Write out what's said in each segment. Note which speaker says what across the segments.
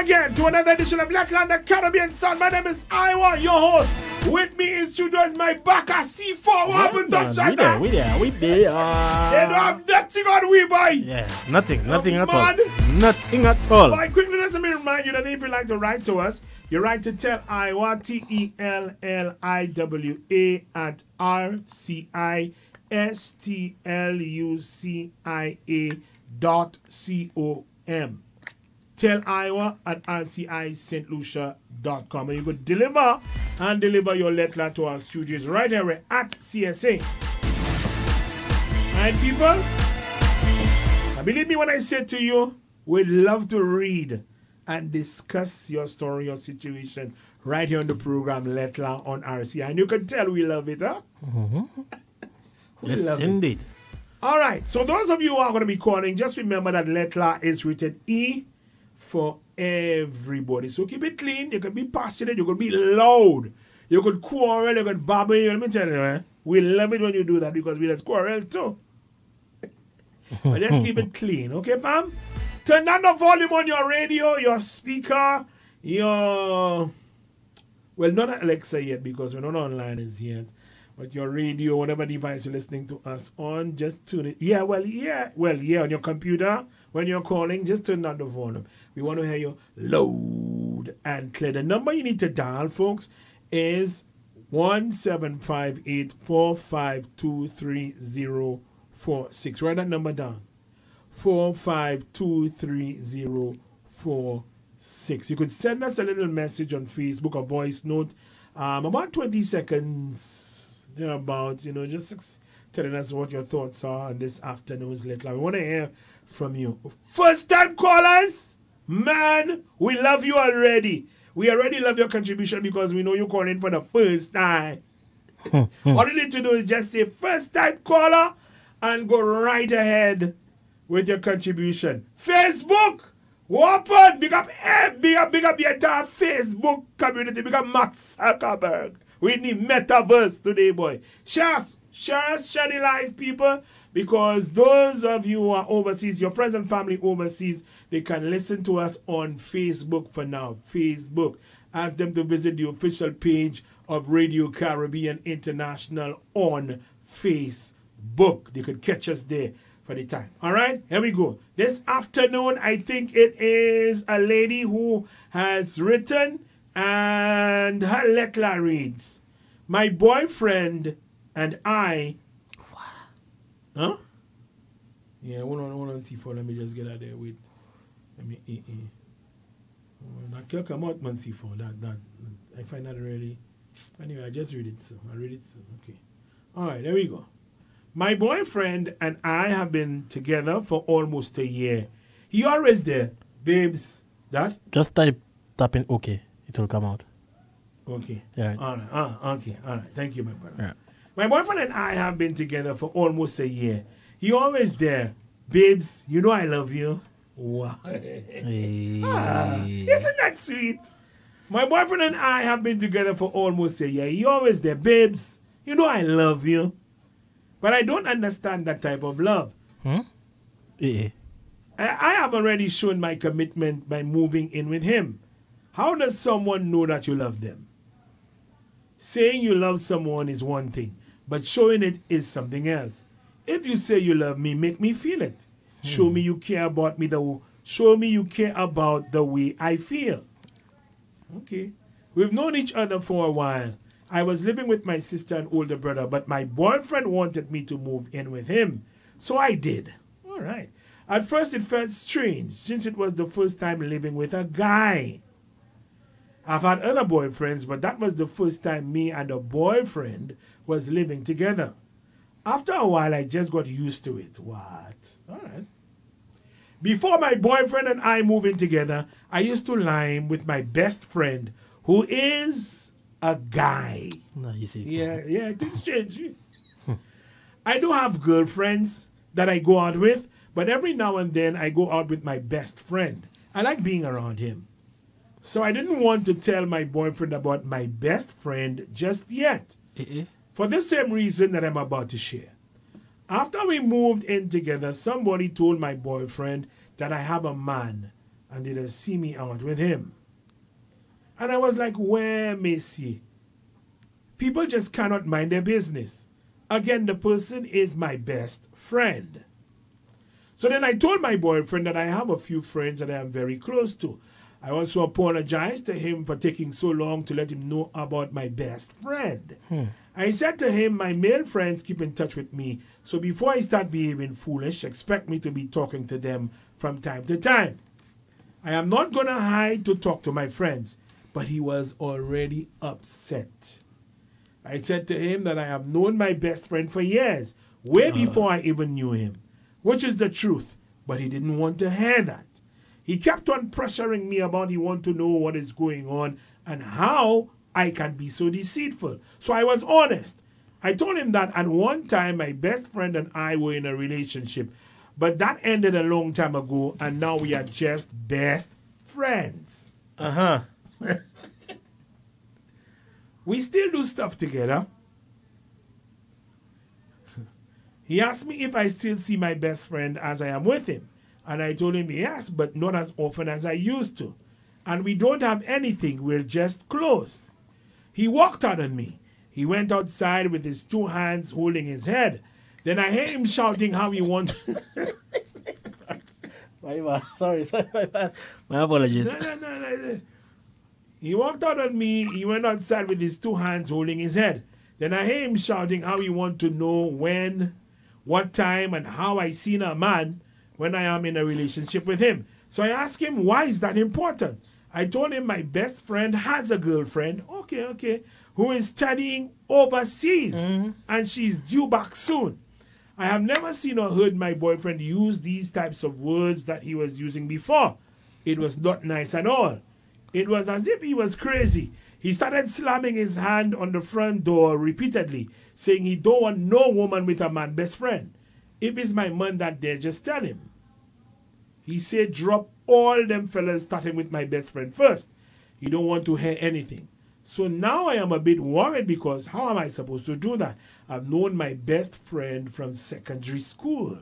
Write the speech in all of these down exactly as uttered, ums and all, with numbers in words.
Speaker 1: again to another edition of Letland, the Caribbean Sound. My name is Iwa, your host. With me in studio is my back at C four. What happened, Dutch?
Speaker 2: We there, we there, we there.
Speaker 1: They don't have nothing on we, boy.
Speaker 2: Yeah, nothing, nothing
Speaker 1: Oh,
Speaker 2: at
Speaker 1: man.
Speaker 2: all. Nothing at all.
Speaker 1: Boy, quickly, let me remind you that if you'd like to write to us, you write to Tell Iwa, T E L L I W A, at R C I S T L U C I A dot C O M. Tell Iowa at R C I Saint Lucia dot com. And you could deliver and deliver your letter to our studios right here at C S A. Alright, people? Now, believe me when I say to you, we'd love to read and discuss your story, your situation right here on the program Letla on R C I. And you can tell we love it, huh?
Speaker 2: Mm-hmm.
Speaker 1: We
Speaker 2: Yes,
Speaker 1: love it.
Speaker 2: indeed.
Speaker 1: All right, so those of you who are going to be calling, just remember that Letla is rated E for everybody. So keep it clean. You can be passionate. You can be loud. You could quarrel. You could babble. Let me tell you, eh? We love it when you do that because we just quarrel too. But just keep it clean, okay, fam? Turn down the volume on your radio, your speaker, your... Well, not Alexa yet because we're not online as yet. But your radio, whatever device you're listening to us on, just tune it. Yeah, well, yeah. Well, yeah, on your computer, when you're calling, just turn down the volume. We want to hear you loud and clear. The number you need to dial, folks, is one seven five eight, four five two, three zero four six. Write that number down. four five two, three zero four six. You could send us a little message on Facebook, a voice note, um, about twenty seconds. You know, about, you know, just telling us what your thoughts are on this afternoon's letter. We want to hear from you. First time callers, man, we love you already. We already love your contribution because we know you're calling for the first time. All you need to do is just say first time caller and go right ahead with your contribution. Facebook, open, big up, eh, big up, big up the entire Facebook community, big up Mark Zuckerberg. We need metaverse today, boy. Share us, share us, share the live, people, because those of you who are overseas, your friends and family overseas, they can listen to us on Facebook for now. Facebook. Ask them to visit the official page of Radio Caribbean International on Facebook. They could catch us there for the time. All right, here we go. This afternoon, I think it is a lady who has written, and her letter reads, my boyfriend and I... Huh? Yeah, hold on, hold on, C four. Let me just get out there with... Let me... Eh, eh. Oh, that can't come out, man, C four. That, that, I find that really... Anyway, I just read it, so. I read it, so. Okay. All right, there we go. My boyfriend and I have been together for almost a year. He always there. Babes, that?
Speaker 2: Just type, tap in OK. It will come out.
Speaker 1: Okay.
Speaker 2: Yeah.
Speaker 1: All right. Ah, okay. All right. Thank you, my brother.
Speaker 2: Yeah.
Speaker 1: My boyfriend and I have been together for almost a year. He always there. Babes, you know I love you. Wow.
Speaker 2: Hey.
Speaker 1: Ah, isn't that sweet? My boyfriend and I have been together for almost a year. He always there. Babes, you know I love you. But I don't understand that type of love.
Speaker 2: Hmm? Eh, eh.
Speaker 1: I, I have already shown my commitment by moving in with him. How does someone know that you love them? Saying you love someone is one thing, but showing it is something else. If you say you love me, make me feel it. Hmm. Show me you care about me. The show me you care about the way I feel. Okay. We've known each other for a while. I was living with my sister and older brother, but my boyfriend wanted me to move in with him. So I did. All right. At first it felt strange since it was the first time living with a guy. I've had other boyfriends, but that was the first time me and a boyfriend was living together. After a while, I just got used to it. What? All right. Before my boyfriend and I moved in together, I used to lime with my best friend, who is a guy.
Speaker 2: No, you see.
Speaker 1: Yeah, yeah, things change. I do have girlfriends that I go out with, but every now and then I go out with my best friend. I like being around him. So I didn't want to tell my boyfriend about my best friend just yet.
Speaker 2: Eh-eh.
Speaker 1: For the same reason that I'm about to share. After we moved in together, somebody told my boyfriend that I have a man, and didn't see me out with him. And I was like, where, Messi? People just cannot mind their business. Again, the person is my best friend. So then I told my boyfriend that I have a few friends that I am very close to. I also apologized to him for taking so long to let him know about my best friend.
Speaker 2: Hmm.
Speaker 1: I said to him, my male friends keep in touch with me, so before I start behaving foolish, expect me to be talking to them from time to time. I am not going to hide to talk to my friends, but he was already upset. I said to him that I have known my best friend for years, way
Speaker 2: Uh.
Speaker 1: before I even knew him, which is the truth, but he didn't want to hear that. He kept on pressuring me about he want to know what is going on and how I can be so deceitful. So I was honest. I told him that at one time my best friend and I were in a relationship, but that ended a long time ago and now we are just best friends.
Speaker 2: Uh-huh.
Speaker 1: We still do stuff together. He asked me if I still see my best friend as I am with him. And I told him yes, but not as often as I used to. And we don't have anything, we're just close. He walked out on me. He went outside with his two hands holding his head. Then I heard him shouting how he wanted...
Speaker 2: My bad. Sorry, sorry, my bad. My apologies.
Speaker 1: no, no, no, no. He walked out on me. He went outside with his two hands holding his head. Then I heard him shouting how he wanted to know when, what time, and how I seen a man when I am in a relationship with him. So I asked him, why is that important? I told him my best friend has a girlfriend, okay, okay, who is studying overseas,
Speaker 2: Mm-hmm.
Speaker 1: and she's due back soon. I have never seen or heard my boyfriend use these types of words that he was using before. It was not nice at all. It was as if he was crazy. He started slamming his hand on the front door repeatedly, saying he don't want no woman with a man best friend. If it's my man that there, just tell him. He said drop all them fellas starting with my best friend first. He don't want to hear anything. So now I am a bit worried because how am I supposed to do that? I've known my best friend from secondary school.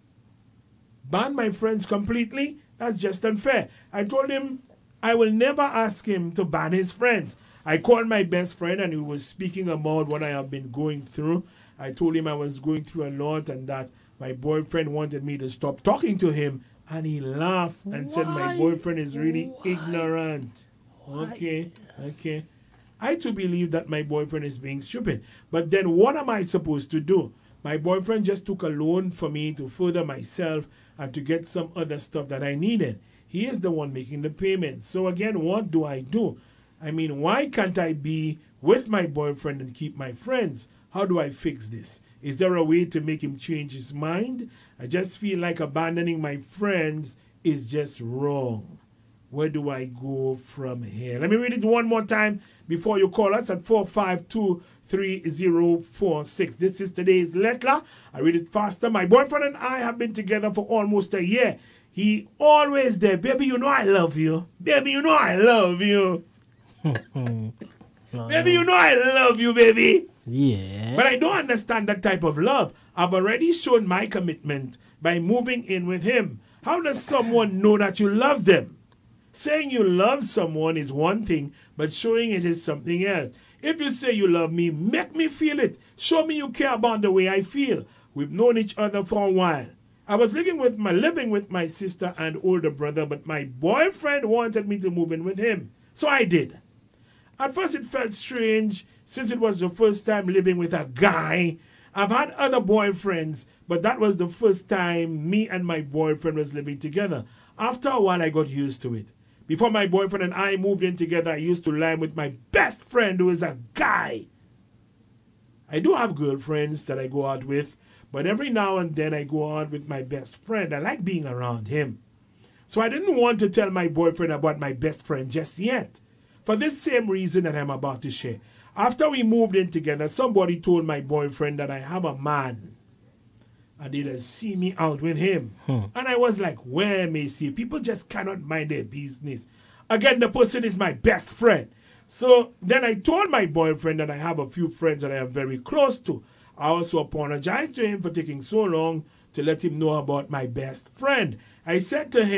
Speaker 1: Ban my friends completely? That's just unfair. I told him I will never ask him to ban his friends. I called my best friend and he was speaking about what I have been going through. I told him I was going through a lot and that my boyfriend wanted me to stop talking to him. And he laughed and
Speaker 2: Why?
Speaker 1: said my boyfriend is really
Speaker 2: Why?
Speaker 1: ignorant.
Speaker 2: Why?
Speaker 1: Okay, okay. I too believe that my boyfriend is being stupid. But then what am I supposed to do? My boyfriend just took a loan for me to further myself and to get some other stuff that I needed. He is the one making the payments. So again, what do I do? I mean, why can't I be with my boyfriend and keep my friends? How do I fix this? Is there a way to make him change his mind? I just feel like abandoning my friends is just wrong. Where do I go from here? Let me read it one more time before you call us at four five two, three zero four six. This is today's letter. I read it faster. My boyfriend and I have been together for almost a year. He always there. Baby, you know I love you. Baby, you know I love you. Baby, you know I love you, baby.
Speaker 2: Yeah.
Speaker 1: But I don't understand that type of love. I've already shown my commitment by moving in with him. How does someone know that you love them? Saying you love someone is one thing, but showing it is something else. If you say you love me, make me feel it. Show me you care about the way I feel. We've known each other for a while. I was living with my living with my sister and older brother, but my boyfriend wanted me to move in with him. So I did. At first it felt strange since it was the first time living with a guy. I've had other boyfriends, but that was the first time me and my boyfriend was living together. After a while I got used to it. Before my boyfriend and I moved in together, I used to lie with my best friend who is a guy. I do have girlfriends that I go out with, but every now and then I go out with my best friend. I like being around him. So I didn't want to tell my boyfriend about my best friend just yet. For this same reason that I'm about to share. After we moved in together, somebody told my boyfriend that I have a man. And they didn't see me out with him.
Speaker 2: Hmm.
Speaker 1: And I was like, where, Macy? People just cannot mind their business. Again, the person is my best friend. So then I told my boyfriend that I have a few friends that I am very close to. I also apologized to him for taking so long to let him know about my best friend. I said to him,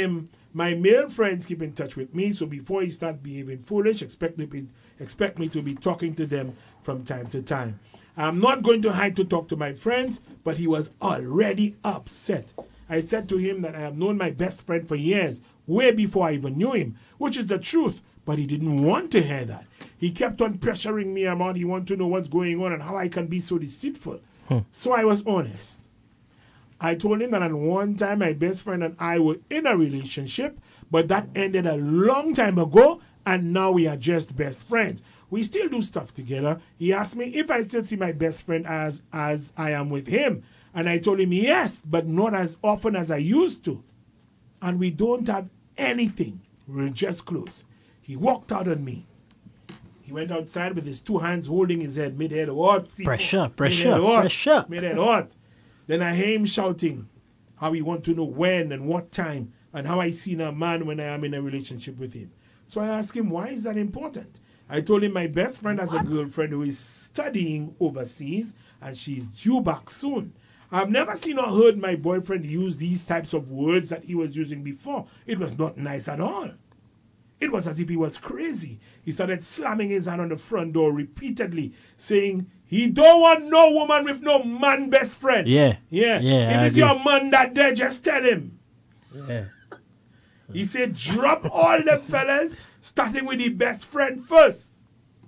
Speaker 1: My male friends keep in touch with me, so before he start behaving foolish, expect me, be, expect me to be talking to them from time to time. I'm not going to hide to talk to my friends, but he was already upset. I said to him that I have known my best friend for years, way before I even knew him, which is the truth, but he didn't want to hear that. He kept on pressuring me about he wanted to know what's going on and how I can be so deceitful. Hmm. So I was honest. I told him that at one time my best friend and I were in a relationship, but that ended a long time ago, and now we are just best friends. We still do stuff together. He asked me if I still see my best friend as, as I am with him. And I told him yes, but not as often as I used to. And we don't have anything. We're just close. He walked out on me. He went outside with his two hands holding his head, mid-head hot.
Speaker 2: Pressure, pressure,
Speaker 1: mid-head hot,
Speaker 2: pressure.
Speaker 1: Mid-head hot. Then I hear him shouting how he want to know when and what time and how I seen a man when I am in a relationship with him. So I asked him, why is that important? I told him my best friend has what? a girlfriend who is studying overseas and she's due back soon. I've never seen or heard my boyfriend use these types of words that he was using before. It was not nice at all. It was as if he was crazy. He started slamming his hand on the front door repeatedly, saying he don't want no woman with no man best friend.
Speaker 2: Yeah.
Speaker 1: Yeah.
Speaker 2: Yeah.
Speaker 1: If it's your man that there, just tell him.
Speaker 2: Yeah.
Speaker 1: He said, drop all them fellas, starting with the best friend first.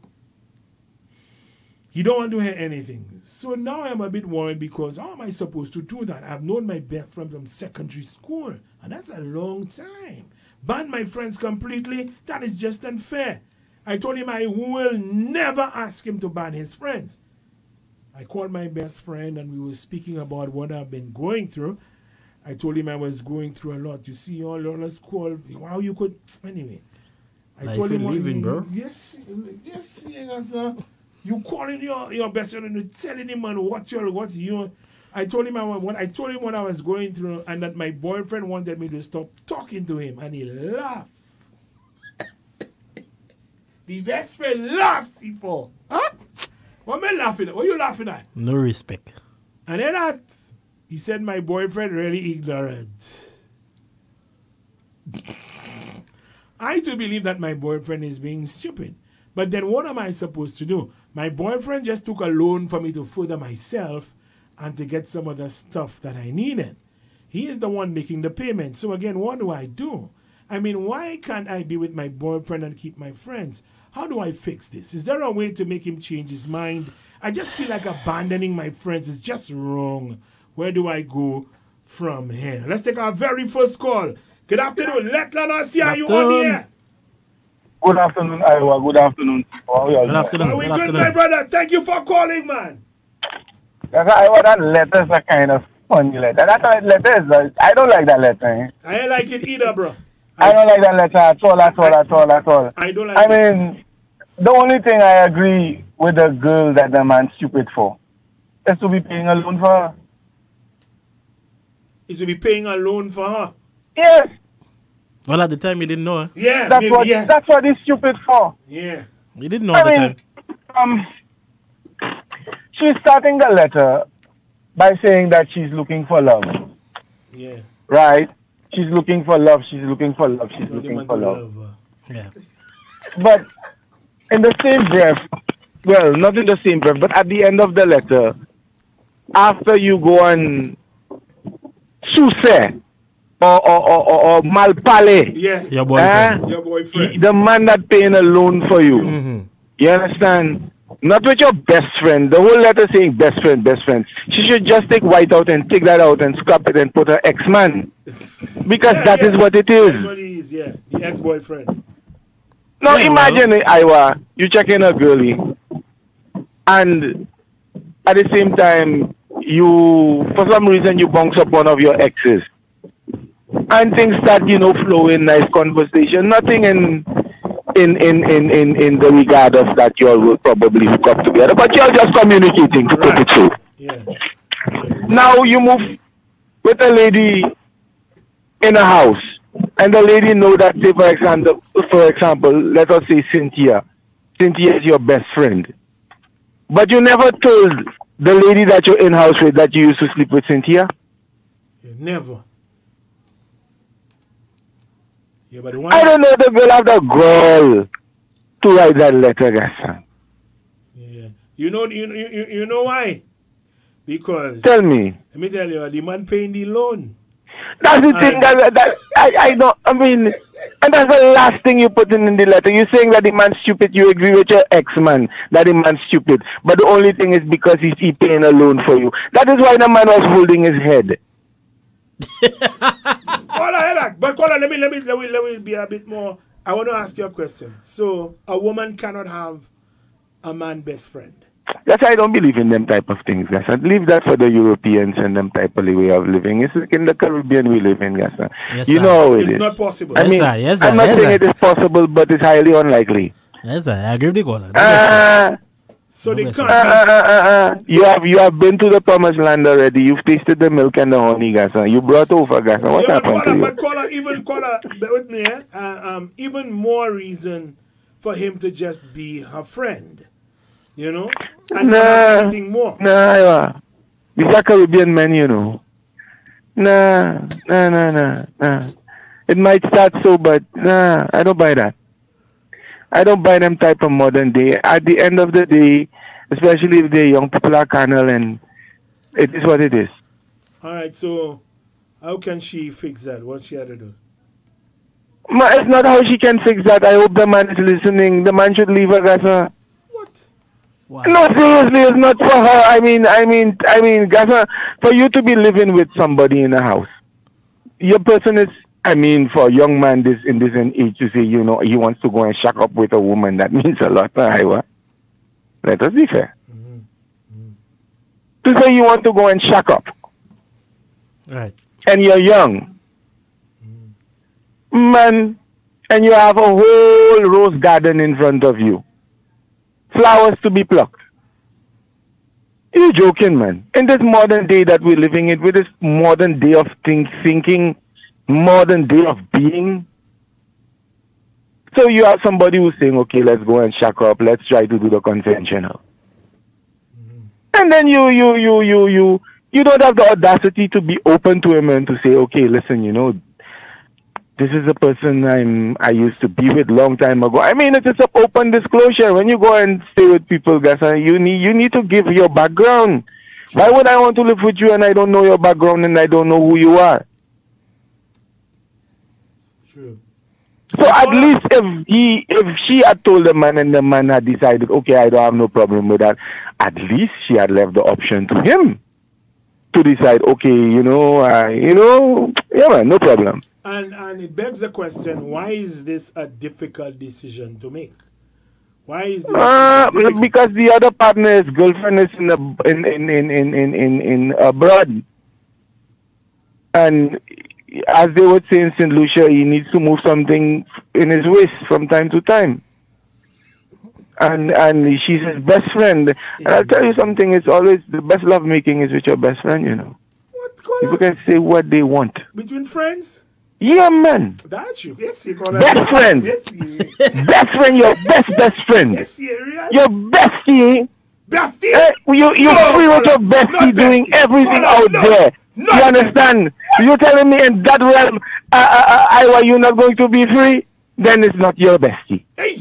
Speaker 1: He don't want to hear anything. So now I'm a bit worried because how am I supposed to do that? I've known my best friend from secondary school, and that's a long time. Ban my friends completely, that is just unfair. I told him I will never ask him to ban his friends. I called my best friend and we were speaking about what I've been going through. I told him I was going through a lot. You see, all on a school, how you could, anyway. I
Speaker 2: Life
Speaker 1: told him,
Speaker 2: what living,
Speaker 1: he,
Speaker 2: bro.
Speaker 1: yes, yes, yes, uh, you calling your, your best friend and telling him man, what you're, what you I told him I, what I told him what I was going through and that my boyfriend wanted me to stop talking to him, and he laughed. The best friend laughs, C four. Huh? What am I laughing at? What are you laughing at?
Speaker 2: No respect.
Speaker 1: And then that, he said my boyfriend really ignorant. I too believe that my boyfriend is being stupid. But then what am I supposed to do? My boyfriend just took a loan for me to further myself and to get some of the stuff that I needed. He is the one making the payment. So again, what do I do? I mean, why can't I be with my boyfriend and keep my friends? How do I fix this? Is there a way to make him change his mind? I just feel like abandoning my friends is just wrong. Where do I go from here? Let's take our very first call. Good afternoon. Let Lana see how you on here.
Speaker 3: Good afternoon, Iowa. Good afternoon. How are you?
Speaker 2: Good afternoon.
Speaker 1: Are we
Speaker 2: Good
Speaker 1: good,
Speaker 2: afternoon.
Speaker 1: my brother? Thank you for calling, man.
Speaker 3: Yes, Iowa, that letter is a kind of funny letter. That letter is, uh, I don't like that letter. Eh?
Speaker 1: I ain't like it either, bro.
Speaker 3: I, I don't like that letter at all, at all, at all, at all.
Speaker 1: I don't like
Speaker 3: I
Speaker 1: it.
Speaker 3: mean, the only thing I agree with the girl that the man's stupid for is to be paying a loan for her.
Speaker 1: Is to be paying a loan for her.
Speaker 3: Yes.
Speaker 2: Well, at the time, he didn't know. Huh?
Speaker 1: Yeah,
Speaker 3: That's
Speaker 1: maybe,
Speaker 3: what
Speaker 1: yeah.
Speaker 3: that's what he's stupid for.
Speaker 1: Yeah.
Speaker 2: He didn't know
Speaker 3: I
Speaker 2: at the
Speaker 3: mean,
Speaker 2: time.
Speaker 3: um, she's starting the letter by saying that she's looking for love.
Speaker 1: Yeah.
Speaker 3: Right? She's looking for love, she's looking for love, she's
Speaker 1: So they
Speaker 3: looking
Speaker 1: want
Speaker 3: for
Speaker 1: to
Speaker 3: love.
Speaker 1: love her.
Speaker 2: Yeah.
Speaker 3: But in the same breath, well, not in the same breath, but at the end of the letter, after you go and suse or, or, or, or, or malpale,
Speaker 1: Yeah.
Speaker 2: Your boyfriend.
Speaker 3: eh,
Speaker 1: Your boyfriend.
Speaker 3: the man that paying a loan for you,
Speaker 2: Mm-hmm.
Speaker 3: you understand? Not with your best friend. The whole letter saying best friend, best friend. She should just take white out and take that out and scrap it and put her ex-man. Because
Speaker 1: Yeah,
Speaker 3: that
Speaker 1: yeah.
Speaker 3: is what it is.
Speaker 1: That's what he is, yeah. The ex-boyfriend.
Speaker 3: Now
Speaker 2: Yeah,
Speaker 3: imagine,
Speaker 2: well.
Speaker 3: Iowa, you check in a girlie, and at the same time, you, for some reason, you bounce up one of your exes. And things start, you know, flowing, nice conversation. Nothing in in, in, in, in, in the regard of that you all will probably hook up together, but you're just communicating, to put
Speaker 1: Right.
Speaker 3: it so.
Speaker 1: Yeah.
Speaker 3: Now you move with a lady in a house, and the lady know that, say, for example, for example, let us say Cynthia. Cynthia is your best friend. But you never told the lady that you're in house with that you used to sleep with Cynthia?
Speaker 1: Yeah, never. Yeah, but the one,
Speaker 3: I don't know the girl have the gall to write that letter, Gaston.
Speaker 1: yeah, you know, you, you, you know why? Because
Speaker 3: Tell me.
Speaker 1: let me tell you, the man paying the loan.
Speaker 3: That's the thing
Speaker 1: And-
Speaker 3: that, that I, I don't, I mean, and that's the last thing you put in, in the letter. You're saying that the man's stupid. You agree with your ex-man that the man's stupid. But the only thing is because he's he paying a loan for you. That is why the man was holding his head.
Speaker 1: Hold on, hold on. But hold on, let me, let me, let me, let me be a bit more. I want to ask you a question. So, a woman cannot have a man best friend.
Speaker 3: That's why I don't believe in them type of things, guys. I leave that for the Europeans and them type of way of living. It's like in the Caribbean we live in, guys.
Speaker 2: Yes,
Speaker 3: You
Speaker 2: sir.
Speaker 3: know how it
Speaker 1: It's
Speaker 3: is.
Speaker 1: not possible.
Speaker 3: I
Speaker 2: Yes,
Speaker 3: mean,
Speaker 2: sir. Yes, sir.
Speaker 3: I'm not
Speaker 2: Yes,
Speaker 3: saying
Speaker 2: sir.
Speaker 3: it is possible, but it's highly unlikely.
Speaker 2: Yes, sir. I agree with the caller.
Speaker 3: Uh,
Speaker 1: So they
Speaker 2: No,
Speaker 1: can't
Speaker 3: uh,
Speaker 1: be.
Speaker 3: uh, uh, uh, you have you have been to the promised land already. You've tasted the milk and the honey, guys. You brought over, guys. What
Speaker 1: Yeah, but
Speaker 3: happened to
Speaker 1: caller,
Speaker 3: you?
Speaker 1: but caller, even caller, bear with me, eh? Uh, um, even more reason for him to just be her friend, you know, and not have
Speaker 3: Nah,
Speaker 1: anything more.
Speaker 3: nah, yeah. These are Caribbean men, you know. Nah, nah, nah, nah, nah. It might start so, but nah, I don't buy that. I don't buy them type of modern day. At the end of the day, especially if they're young people are carnal, and it is what it is.
Speaker 1: All right, so how can she fix that? What she had to do?
Speaker 3: Ma, it's not how she can fix that. I hope the man is listening. The man should leave her, Gasa.
Speaker 1: What?
Speaker 2: Wow.
Speaker 3: No, seriously, it's not for her. I mean, I mean, I mean, Gasa, for you to be living with somebody in a house, your person is, I mean, for a young man this in this age to say, you know, he wants to go and shack up with a woman, that means a lot. Iowa. Let us be fair. To say you want to go and shack up,
Speaker 2: Right.
Speaker 3: and you're young, man, and you have a whole rose garden in front of you, flowers to be plucked. You're joking, man. In this modern day that we're living in, with this modern day of think, thinking, modern day of being, so you have somebody who's saying, okay, let's go and shack up, let's try to do the conventional. And then you, you, you, you, you, you don't have the audacity to be open to him and to say, okay, listen, you know, this is a person I'm I used to be with long time ago. I mean, it's just an open disclosure. When you go and stay with people, guys, you need you need to give your background. Why would I want to live with you and I don't know your background and I don't know who you are?
Speaker 1: True.
Speaker 3: So at least if he if she had told the man and the man had decided, okay, I don't have no problem with that, at least she had left the option to him to decide, okay, you know, uh, you know, yeah, man, no problem.
Speaker 1: And and it begs the question: why is this a difficult decision to make? Why is the
Speaker 3: Uh,
Speaker 1: decision difficult?
Speaker 3: because the other partner's girlfriend is in, a, in, in, in, in, in, in, in abroad. And as they would say in Saint Lucia, he needs to move something in his waist from time to time. And and she's his best friend. And I'll tell you something, it's always the best love making is with your best friend, you know.
Speaker 1: What
Speaker 3: People
Speaker 1: color?
Speaker 3: can say what they want.
Speaker 1: Between friends?
Speaker 3: Yeah, man.
Speaker 1: That's you. Yes, you color.
Speaker 3: Best friend.
Speaker 1: Yes, you.
Speaker 3: Best friend, your best best friend.
Speaker 1: Yes, you. Real.
Speaker 3: Your bestie.
Speaker 1: Bestie.
Speaker 3: Eh, you you
Speaker 1: No,
Speaker 3: free with your
Speaker 1: not
Speaker 3: bestie doing
Speaker 1: bestie.
Speaker 3: everything
Speaker 1: No,
Speaker 3: out
Speaker 1: no,
Speaker 3: there.
Speaker 1: not
Speaker 3: You understand? You telling me in that realm, uh, uh, uh, Iowa, you're not going to be free? Then it's not your bestie.
Speaker 1: Hey.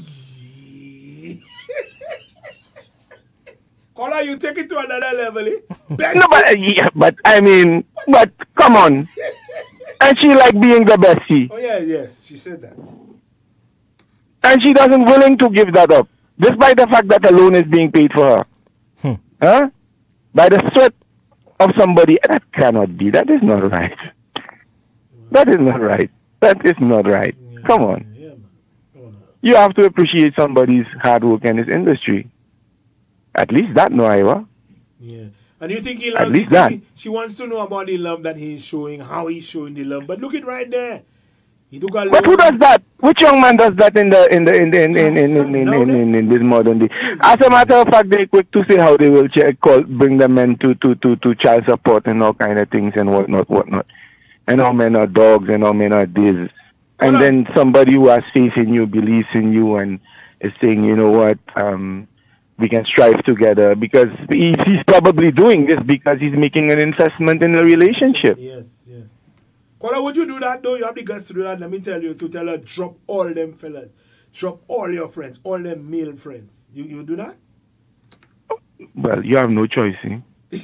Speaker 1: Color, you take it to another level, eh? Bestie.
Speaker 3: No, but uh, yeah, but I mean, but come on. And she like being the bestie,
Speaker 1: Oh yeah, yes, she said that.
Speaker 3: and she doesn't willing to give that up, despite the fact that a loan is being paid for her.
Speaker 2: Hmm.
Speaker 3: Huh? By the sweat of somebody. That cannot be. That is not right. That is not right. That is not right.
Speaker 1: Yeah,
Speaker 3: Come on.
Speaker 1: Yeah, man. Come on.
Speaker 3: You have to appreciate somebody's hard work in his industry. At least that, no, Iowa.
Speaker 1: Yeah. And you think he
Speaker 3: At
Speaker 1: loves
Speaker 3: least
Speaker 1: you think
Speaker 3: that.
Speaker 1: he- She wants to know about the love that he's showing, how he's showing the love. But look it right there. He took a
Speaker 3: But who
Speaker 1: loan.
Speaker 3: does that? Which young man does that in the in the in the, in, in, in, in, in, in, in, in this modern day? As a matter of fact, they're quick to say how they will check, call, bring the men to, to, to, to child support and all kind of things and whatnot, whatnot. And all men are dogs and all men are this. And then somebody who has faith in you, believes in you, and is saying, you know what, um, we can strive together, because he, he's probably doing this because he's making an investment in a relationship.
Speaker 1: Yes, yes. Kola, would you do that though? You have the guts to do that. Let me tell you, to tell her, drop all them fellas. Drop all your friends, all them male friends. You you do that?
Speaker 3: Well, you have no choice, eh?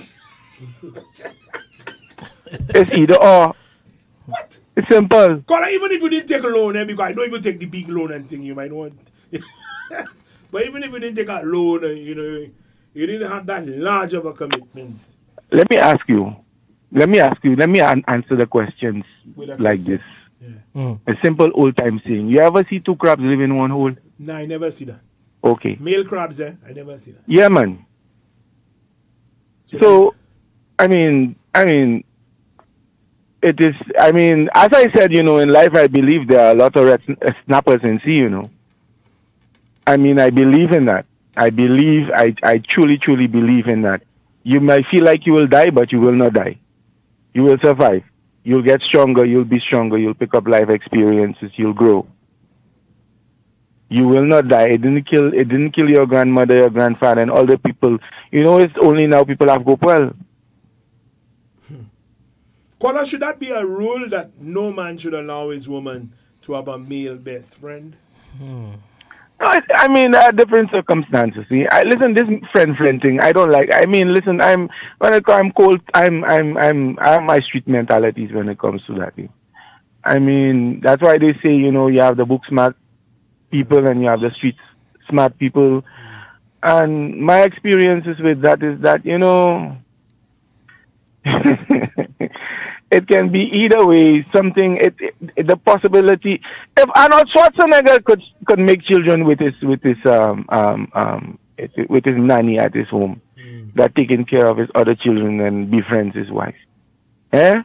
Speaker 3: It's either or.
Speaker 1: What?
Speaker 3: It's simple.
Speaker 1: Kola, even if you didn't take a loan, eh, because I don't even take the big loan and thing you might want. But even if you didn't take a loan, eh, you know, you didn't have that large of a commitment.
Speaker 3: Let me ask you. Let me ask you. Let me an- answer the questions
Speaker 1: With a
Speaker 3: like
Speaker 1: question.
Speaker 3: this.
Speaker 1: Yeah.
Speaker 2: Mm.
Speaker 3: A simple old time saying. You ever see two crabs live in one hole?
Speaker 1: No, I never see that.
Speaker 3: Okay.
Speaker 1: Male crabs, eh? I never see that.
Speaker 3: Yeah, man. So, I mean, I mean, it is, I mean, as I said, you know, in life, I believe there are a lot of red sn- snappers in sea, you know. I mean, I believe in that. I believe, I, I truly, truly believe in that. You might feel like you will die, but you will not die. You will survive. You'll get stronger, you'll be stronger, you'll pick up life experiences, you'll grow. You will not die. It didn't kill it didn't kill your grandmother, your grandfather, and all the people. You know, it's only now people have go well.
Speaker 1: Kola, should that be a rule that no man should allow his woman to have a male best friend?
Speaker 3: No, I, I mean, there are different circumstances. See, I, listen, this friend friend thing, I don't like. I mean, listen, I'm when I, I'm cold. I'm I'm I'm I have my street mentalities when it comes to that. eh. I mean, that's why they say, you know, you have the book smart people and you have the street smart people. And my experiences with that is that, you know, it can be either way. Something, it, it, the possibility. If Arnold Schwarzenegger could could make children with his with his um um um with his nanny at his home,
Speaker 1: Mm.
Speaker 3: that taking care of his other children and befriends his wife, eh?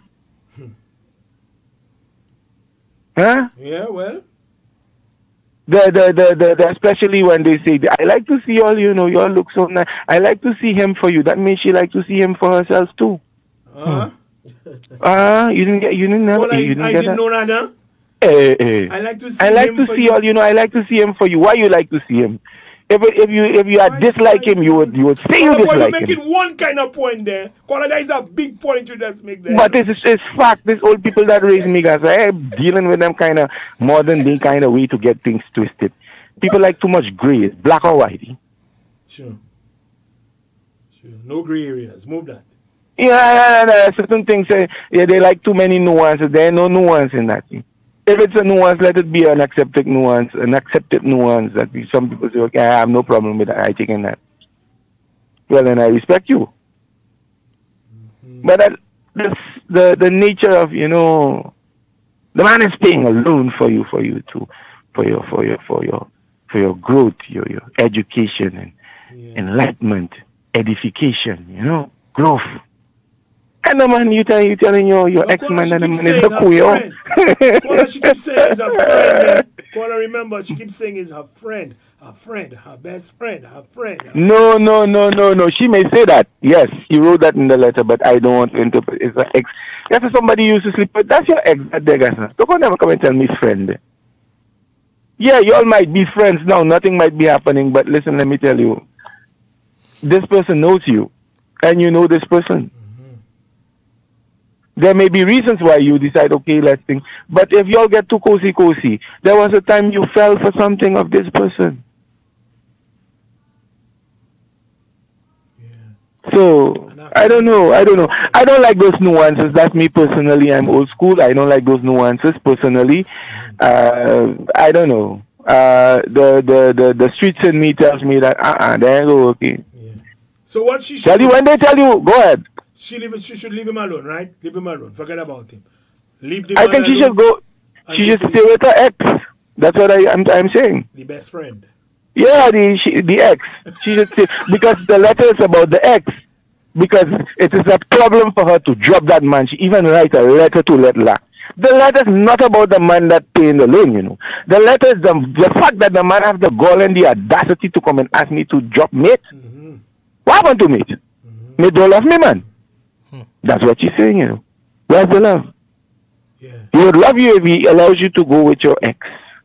Speaker 3: Huh?
Speaker 1: Yeah, well,
Speaker 3: The, the, the, the, the, especially when they say, I like to see all, you know, you all look so nice. I like to see him for you. That means she like to see him for herself too.
Speaker 1: uh,
Speaker 3: Ah, uh, you didn't get, you didn't know,
Speaker 1: well, I,
Speaker 3: you didn't
Speaker 1: I
Speaker 3: get
Speaker 1: didn't
Speaker 3: that?
Speaker 1: know that, huh?
Speaker 3: Eh, eh.
Speaker 1: I like to see
Speaker 3: I like
Speaker 1: him
Speaker 3: to
Speaker 1: for
Speaker 3: see
Speaker 1: you.
Speaker 3: all, you know, I like to see him for you. Why you like to see him? If if you if you had
Speaker 1: Why-
Speaker 3: dislike
Speaker 1: why-
Speaker 3: him, you would you would say you
Speaker 1: Kola, boy, you're
Speaker 3: dislike
Speaker 1: making
Speaker 3: him.
Speaker 1: one kind of point there. Kola, that is a big point you just make there.
Speaker 3: But it's it's fact. These old people that raise me, guys, I'm dealing with them kind of modern day kind of way to get things twisted. People like too much gray, it's black or white.
Speaker 1: Sure. Sure. No gray areas. Move that.
Speaker 3: Yeah, yeah, yeah, yeah. Certain things, uh, yeah, they like too many nuances. There ain't no nuance in that thing. If it's a nuance, let it be an accepted nuance, an accepted nuance that we, some people say, okay, I have no problem with that. I take in that. Well, then I respect you. But that, this, the the nature of, you know, the man is paying a loan for you, for you to, for your, for your, for your, for your growth, your your education and
Speaker 1: Yeah.
Speaker 3: enlightenment, edification, you know, growth. And the man, you tell you telling your your
Speaker 1: But
Speaker 3: ex
Speaker 1: Kola,
Speaker 3: man
Speaker 1: she
Speaker 3: that the
Speaker 1: keeps
Speaker 3: man is
Speaker 1: saying
Speaker 3: a
Speaker 1: her
Speaker 3: queer.
Speaker 1: friend. Kola, she keeps saying is her friend. Eh? Kola, remember, she keeps saying is her friend, her friend, her best friend, her friend. her-
Speaker 3: No, no, no, no, no. She may say that. Yes, she wrote that in the letter, but I don't want to interpret. It's an ex. That's somebody used to sleep with. That's your ex. That there, guys. Don't never come and tell me friend. Yeah, you all might be friends now. Nothing might be happening, but listen, let me tell you. This person knows you, and you know this person. There may be reasons why you decide, okay, let's think. But if y'all get too cozy, cozy, there was a time you fell for something of this person. So I don't know. I don't know. I don't like those nuances. That's me personally. I'm old school. I don't like those nuances personally. Uh, I don't know. Uh, the, the, the, the streets in me tells me that uh uh there you go, okay.
Speaker 1: Yeah. So what she should
Speaker 3: Tell you
Speaker 1: do,
Speaker 3: when they tell you, go ahead.
Speaker 1: she, leave, she should leave him alone, right? Leave him alone. Forget about him. Leave the
Speaker 3: I
Speaker 1: man
Speaker 3: think she
Speaker 1: alone.
Speaker 3: should go.
Speaker 1: and
Speaker 3: She
Speaker 1: go
Speaker 3: should
Speaker 1: to
Speaker 3: stay
Speaker 1: the,
Speaker 3: with her ex. That's what I, I'm I'm saying.
Speaker 1: the best friend.
Speaker 3: Yeah, the she, the ex. She should stay because the letter is about the ex. Because it is a problem for her to drop that man. She even write a letter to Letla. The letter is not about the man that paying the loan, you know. The letter is the, the fact that the man has the gall and the audacity to come and ask me to drop mate.
Speaker 1: Mm-hmm.
Speaker 3: What happened to mate? Mm-hmm. Mate don't love me, man. Hmm. That's what she's saying, you know. Where's the love?
Speaker 1: Yeah.
Speaker 3: He would love you if he allows you to go with your ex.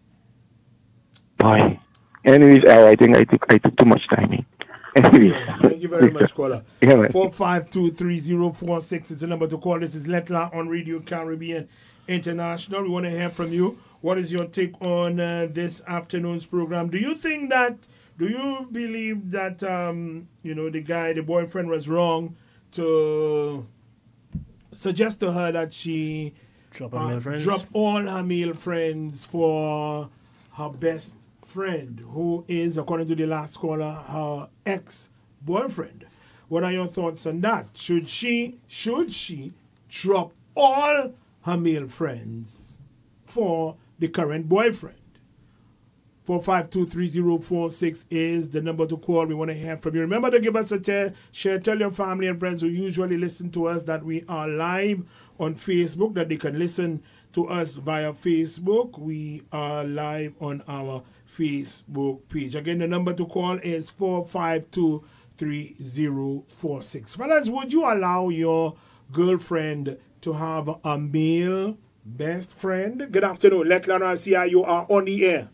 Speaker 3: Boy. Anyways, I, I think I took I took too much time. Eh? Anyways.
Speaker 1: Thank you very much, caller.
Speaker 3: Yeah, man.
Speaker 1: four five two three zero four six is the number to call. This is Letla on Radio Caribbean. International. We want to hear from you. What is your take on uh, this afternoon's program? Do you think that, do you believe that, um, you know, the guy, the boyfriend was wrong to suggest to her that she
Speaker 2: Drop her
Speaker 1: uh,
Speaker 2: male friends.
Speaker 1: drop all her male friends for her best friend, who is, according to the last caller, her ex-boyfriend? What are your thoughts on that? Should she, should she drop all her male friends for the current boyfriend? four five two, three zero four six is the number to call. We want to hear from you. Remember to give us a tell, share, tell your family and friends who usually listen to us that we are live on Facebook, that they can listen to us via Facebook. We are live on our Facebook page. Again, the number to call is four five two, three zero four six. Fellas, would you allow your girlfriend to have a male best friend? Good afternoon. Let Lana see how you are on the air.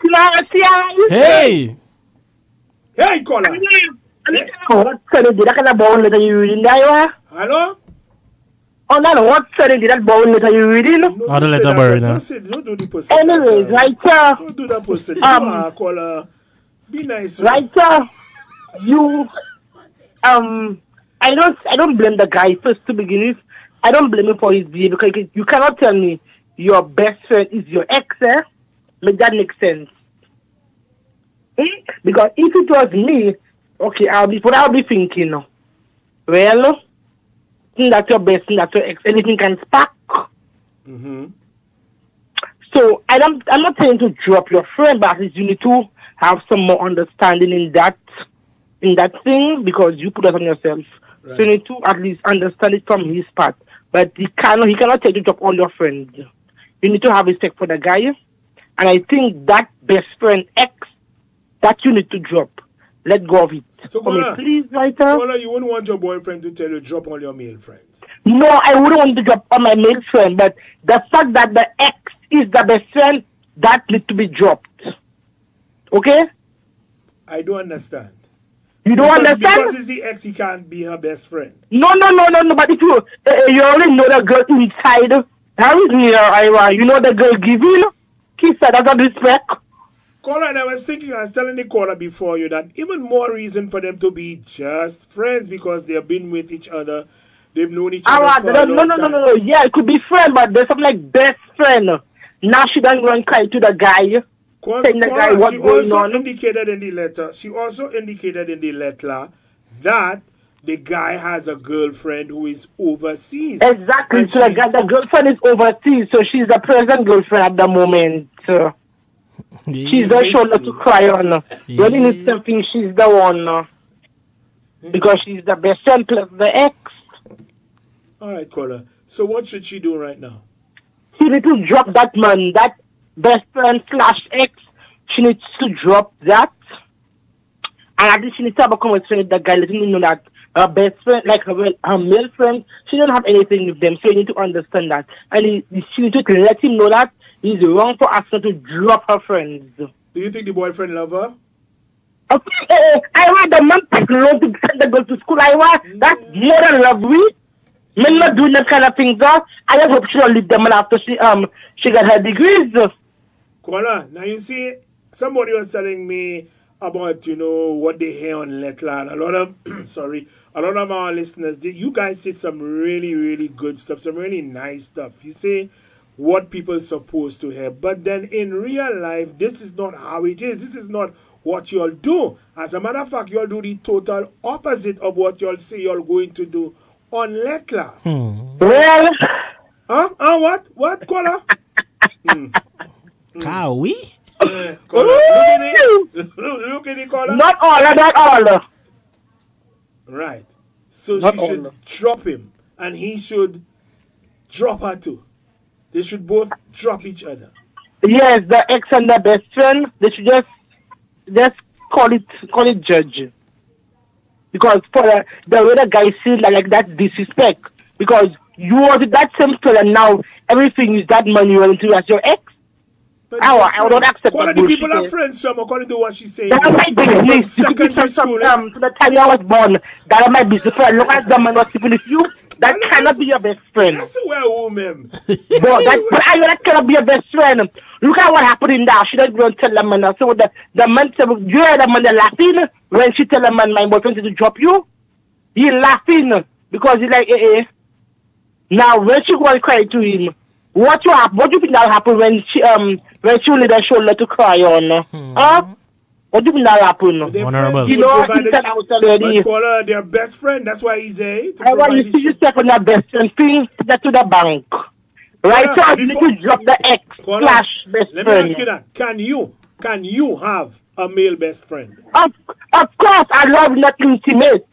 Speaker 2: Hey!
Speaker 1: Hey, caller. Hey.
Speaker 4: What sorry did I born letter you reading there?
Speaker 1: Hello?
Speaker 4: Oh no, what sorry did that born letter you reading?
Speaker 1: No,
Speaker 2: How to
Speaker 1: don't
Speaker 2: let
Speaker 1: say
Speaker 2: her
Speaker 1: that.
Speaker 2: borrow
Speaker 1: Don't
Speaker 2: now?
Speaker 1: say- Don't do the person.
Speaker 4: Anyways,
Speaker 1: that, uh,
Speaker 4: right sir,
Speaker 1: Don't do that person.
Speaker 4: Um,
Speaker 1: you are caller. Be nice.
Speaker 4: right sir, you um I don't I don't blame the guy first to begin with. I don't blame him for his behavior because you cannot tell me your best friend is your ex, eh? Make that make sense. Eh? Because if it was me, okay, I'll be what I'll be thinking now. Well, think that your best, think that your ex, anything can spark.
Speaker 1: Mm-hmm.
Speaker 4: So I don't I'm not saying to drop your friend, but at least you need to have some more understanding in that in that thing because you put that on yourself.
Speaker 1: Right.
Speaker 4: So you need to at least understand it from his part. But he cannot he cannot tell you to drop all your friends. You need to have respect for the guy. And I think that best friend ex that you need to drop. Let go of it.
Speaker 1: So,
Speaker 4: For me,
Speaker 1: Kola,
Speaker 4: please, writer.
Speaker 1: Kola, you wouldn't want your boyfriend to tell you drop all your male friends.
Speaker 4: No, I wouldn't want to drop on my male friend, but the fact that the ex is the best friend, that needs to be dropped. Okay?
Speaker 1: I don't understand.
Speaker 4: You don't
Speaker 1: because,
Speaker 4: understand?
Speaker 1: Because it's the ex, he can't be her best friend.
Speaker 4: No, no, no, no, no. But if you uh, you already know the girl inside, how is me, Ira? You know the girl giving? Kiss her, that's not respect.
Speaker 1: Caller, and I was thinking, I was telling the caller before you that even more reason for them to be just friends because they've been with each other. They've known each other
Speaker 4: Alright,
Speaker 1: for
Speaker 4: no,
Speaker 1: a
Speaker 4: no,
Speaker 1: long
Speaker 4: no, no,
Speaker 1: time.
Speaker 4: no, no. Yeah, it could be friend, but there's something like best friend. Now she doesn't go and cry to the guy.
Speaker 1: Cause,
Speaker 4: Telling the guy
Speaker 1: caller,
Speaker 4: what's
Speaker 1: she
Speaker 4: going
Speaker 1: also
Speaker 4: on.
Speaker 1: indicated in the letter, she also indicated in the letter that the guy has a girlfriend who is overseas.
Speaker 4: Exactly.
Speaker 1: And
Speaker 4: So the,
Speaker 1: she-
Speaker 4: guy, the girlfriend is overseas, so she's the present girlfriend at the moment. So she's the
Speaker 1: I
Speaker 4: shoulder
Speaker 1: see.
Speaker 4: to cry on.
Speaker 2: Yeah.
Speaker 4: When you need something, she's the one. uh, Because she's the best friend plus the ex.
Speaker 1: All right, caller. So what should she do right now?
Speaker 4: She needs to drop that man, that best friend slash ex. She needs to drop that. And at least she needs to have a conversation with the guy, letting him know that her best friend, like her, her male friend, she don't have anything with them. So you need to understand that. And he, she needs to let him know that he's wrong for asking her to drop her friends.
Speaker 1: Do you think the boyfriend love her?
Speaker 4: Okay, uh, I want the man to to send the girl to school. I want that's more than lovely. Men not doing that kind of things. uh, I just hope she don't leave the man after she um she got her degrees.
Speaker 1: Kola, now you see, somebody was telling me about, you know, what they hear on Letland. A lot of, sorry, a lot of our listeners, they, you guys say some really, really good stuff, some really nice stuff. You say what people are supposed to hear. But then in real life, this is not how it is. This is not what y'all do. As a matter of fact, y'all do the total opposite of what y'all say y'all going to do on Letla.
Speaker 2: Hmm.
Speaker 4: Well,
Speaker 1: Huh? Huh? What? What, Kola?
Speaker 2: Kawi?
Speaker 1: Uh, Kola, look at it. Look, look at it, Kola.
Speaker 4: not all, not all.
Speaker 1: Right. So
Speaker 4: Not
Speaker 1: she
Speaker 4: all.
Speaker 1: should drop him and he should drop her too. They should both drop each other.
Speaker 4: Yes, the ex and the best friend, they should just just call it call it judge. Because for the, the way the guy sees like, like that disrespect. Because you was with that same fella now, everything is that man you went to as your ex.
Speaker 1: But
Speaker 4: I,
Speaker 1: they're
Speaker 4: I don't
Speaker 1: friends.
Speaker 4: accept
Speaker 1: All
Speaker 4: that
Speaker 1: of the people
Speaker 4: bullshit.
Speaker 1: are friends from according to what she's saying.
Speaker 4: That was my
Speaker 1: From
Speaker 4: business. You could be
Speaker 1: secondary
Speaker 4: from
Speaker 1: school.
Speaker 4: um, to the time I was born. That was my business. For as long as the man was sleeping with you, That
Speaker 1: I know
Speaker 4: cannot
Speaker 1: that's-
Speaker 4: be your best friend.
Speaker 1: That's the way I woman.
Speaker 4: But that, but I know that cannot be your best friend. Look at what happened in that. She didn't go and tell the man. So the, the man said, you heard the man laughing when she tell the man, my boyfriend to drop you? He laughing because he like, eh, eh. Now, when she go and cry to him, what you happen? What do you think that'll happen when she um when she will leave her shoulder to cry on?
Speaker 2: Hmm.
Speaker 4: Huh? What do you think that'll happen?
Speaker 1: They're
Speaker 2: Vulnerable.
Speaker 1: friends,
Speaker 4: You
Speaker 1: he
Speaker 4: know,
Speaker 1: would provide
Speaker 4: he
Speaker 1: the
Speaker 4: said
Speaker 1: sh-
Speaker 4: I was already.
Speaker 1: But call her their best friend. That's why he's there. To
Speaker 4: I want
Speaker 1: provide
Speaker 4: you
Speaker 1: the
Speaker 4: see you
Speaker 1: sh-
Speaker 4: step on that best friend thing, that to the bank. Right
Speaker 1: Call her
Speaker 4: now, you need
Speaker 1: before-
Speaker 4: to drop the X
Speaker 1: Call her.
Speaker 4: slash best
Speaker 1: Let me
Speaker 4: friend.
Speaker 1: ask you that. Can you, can you have a male best friend?
Speaker 4: Of, of course, I love not intimate.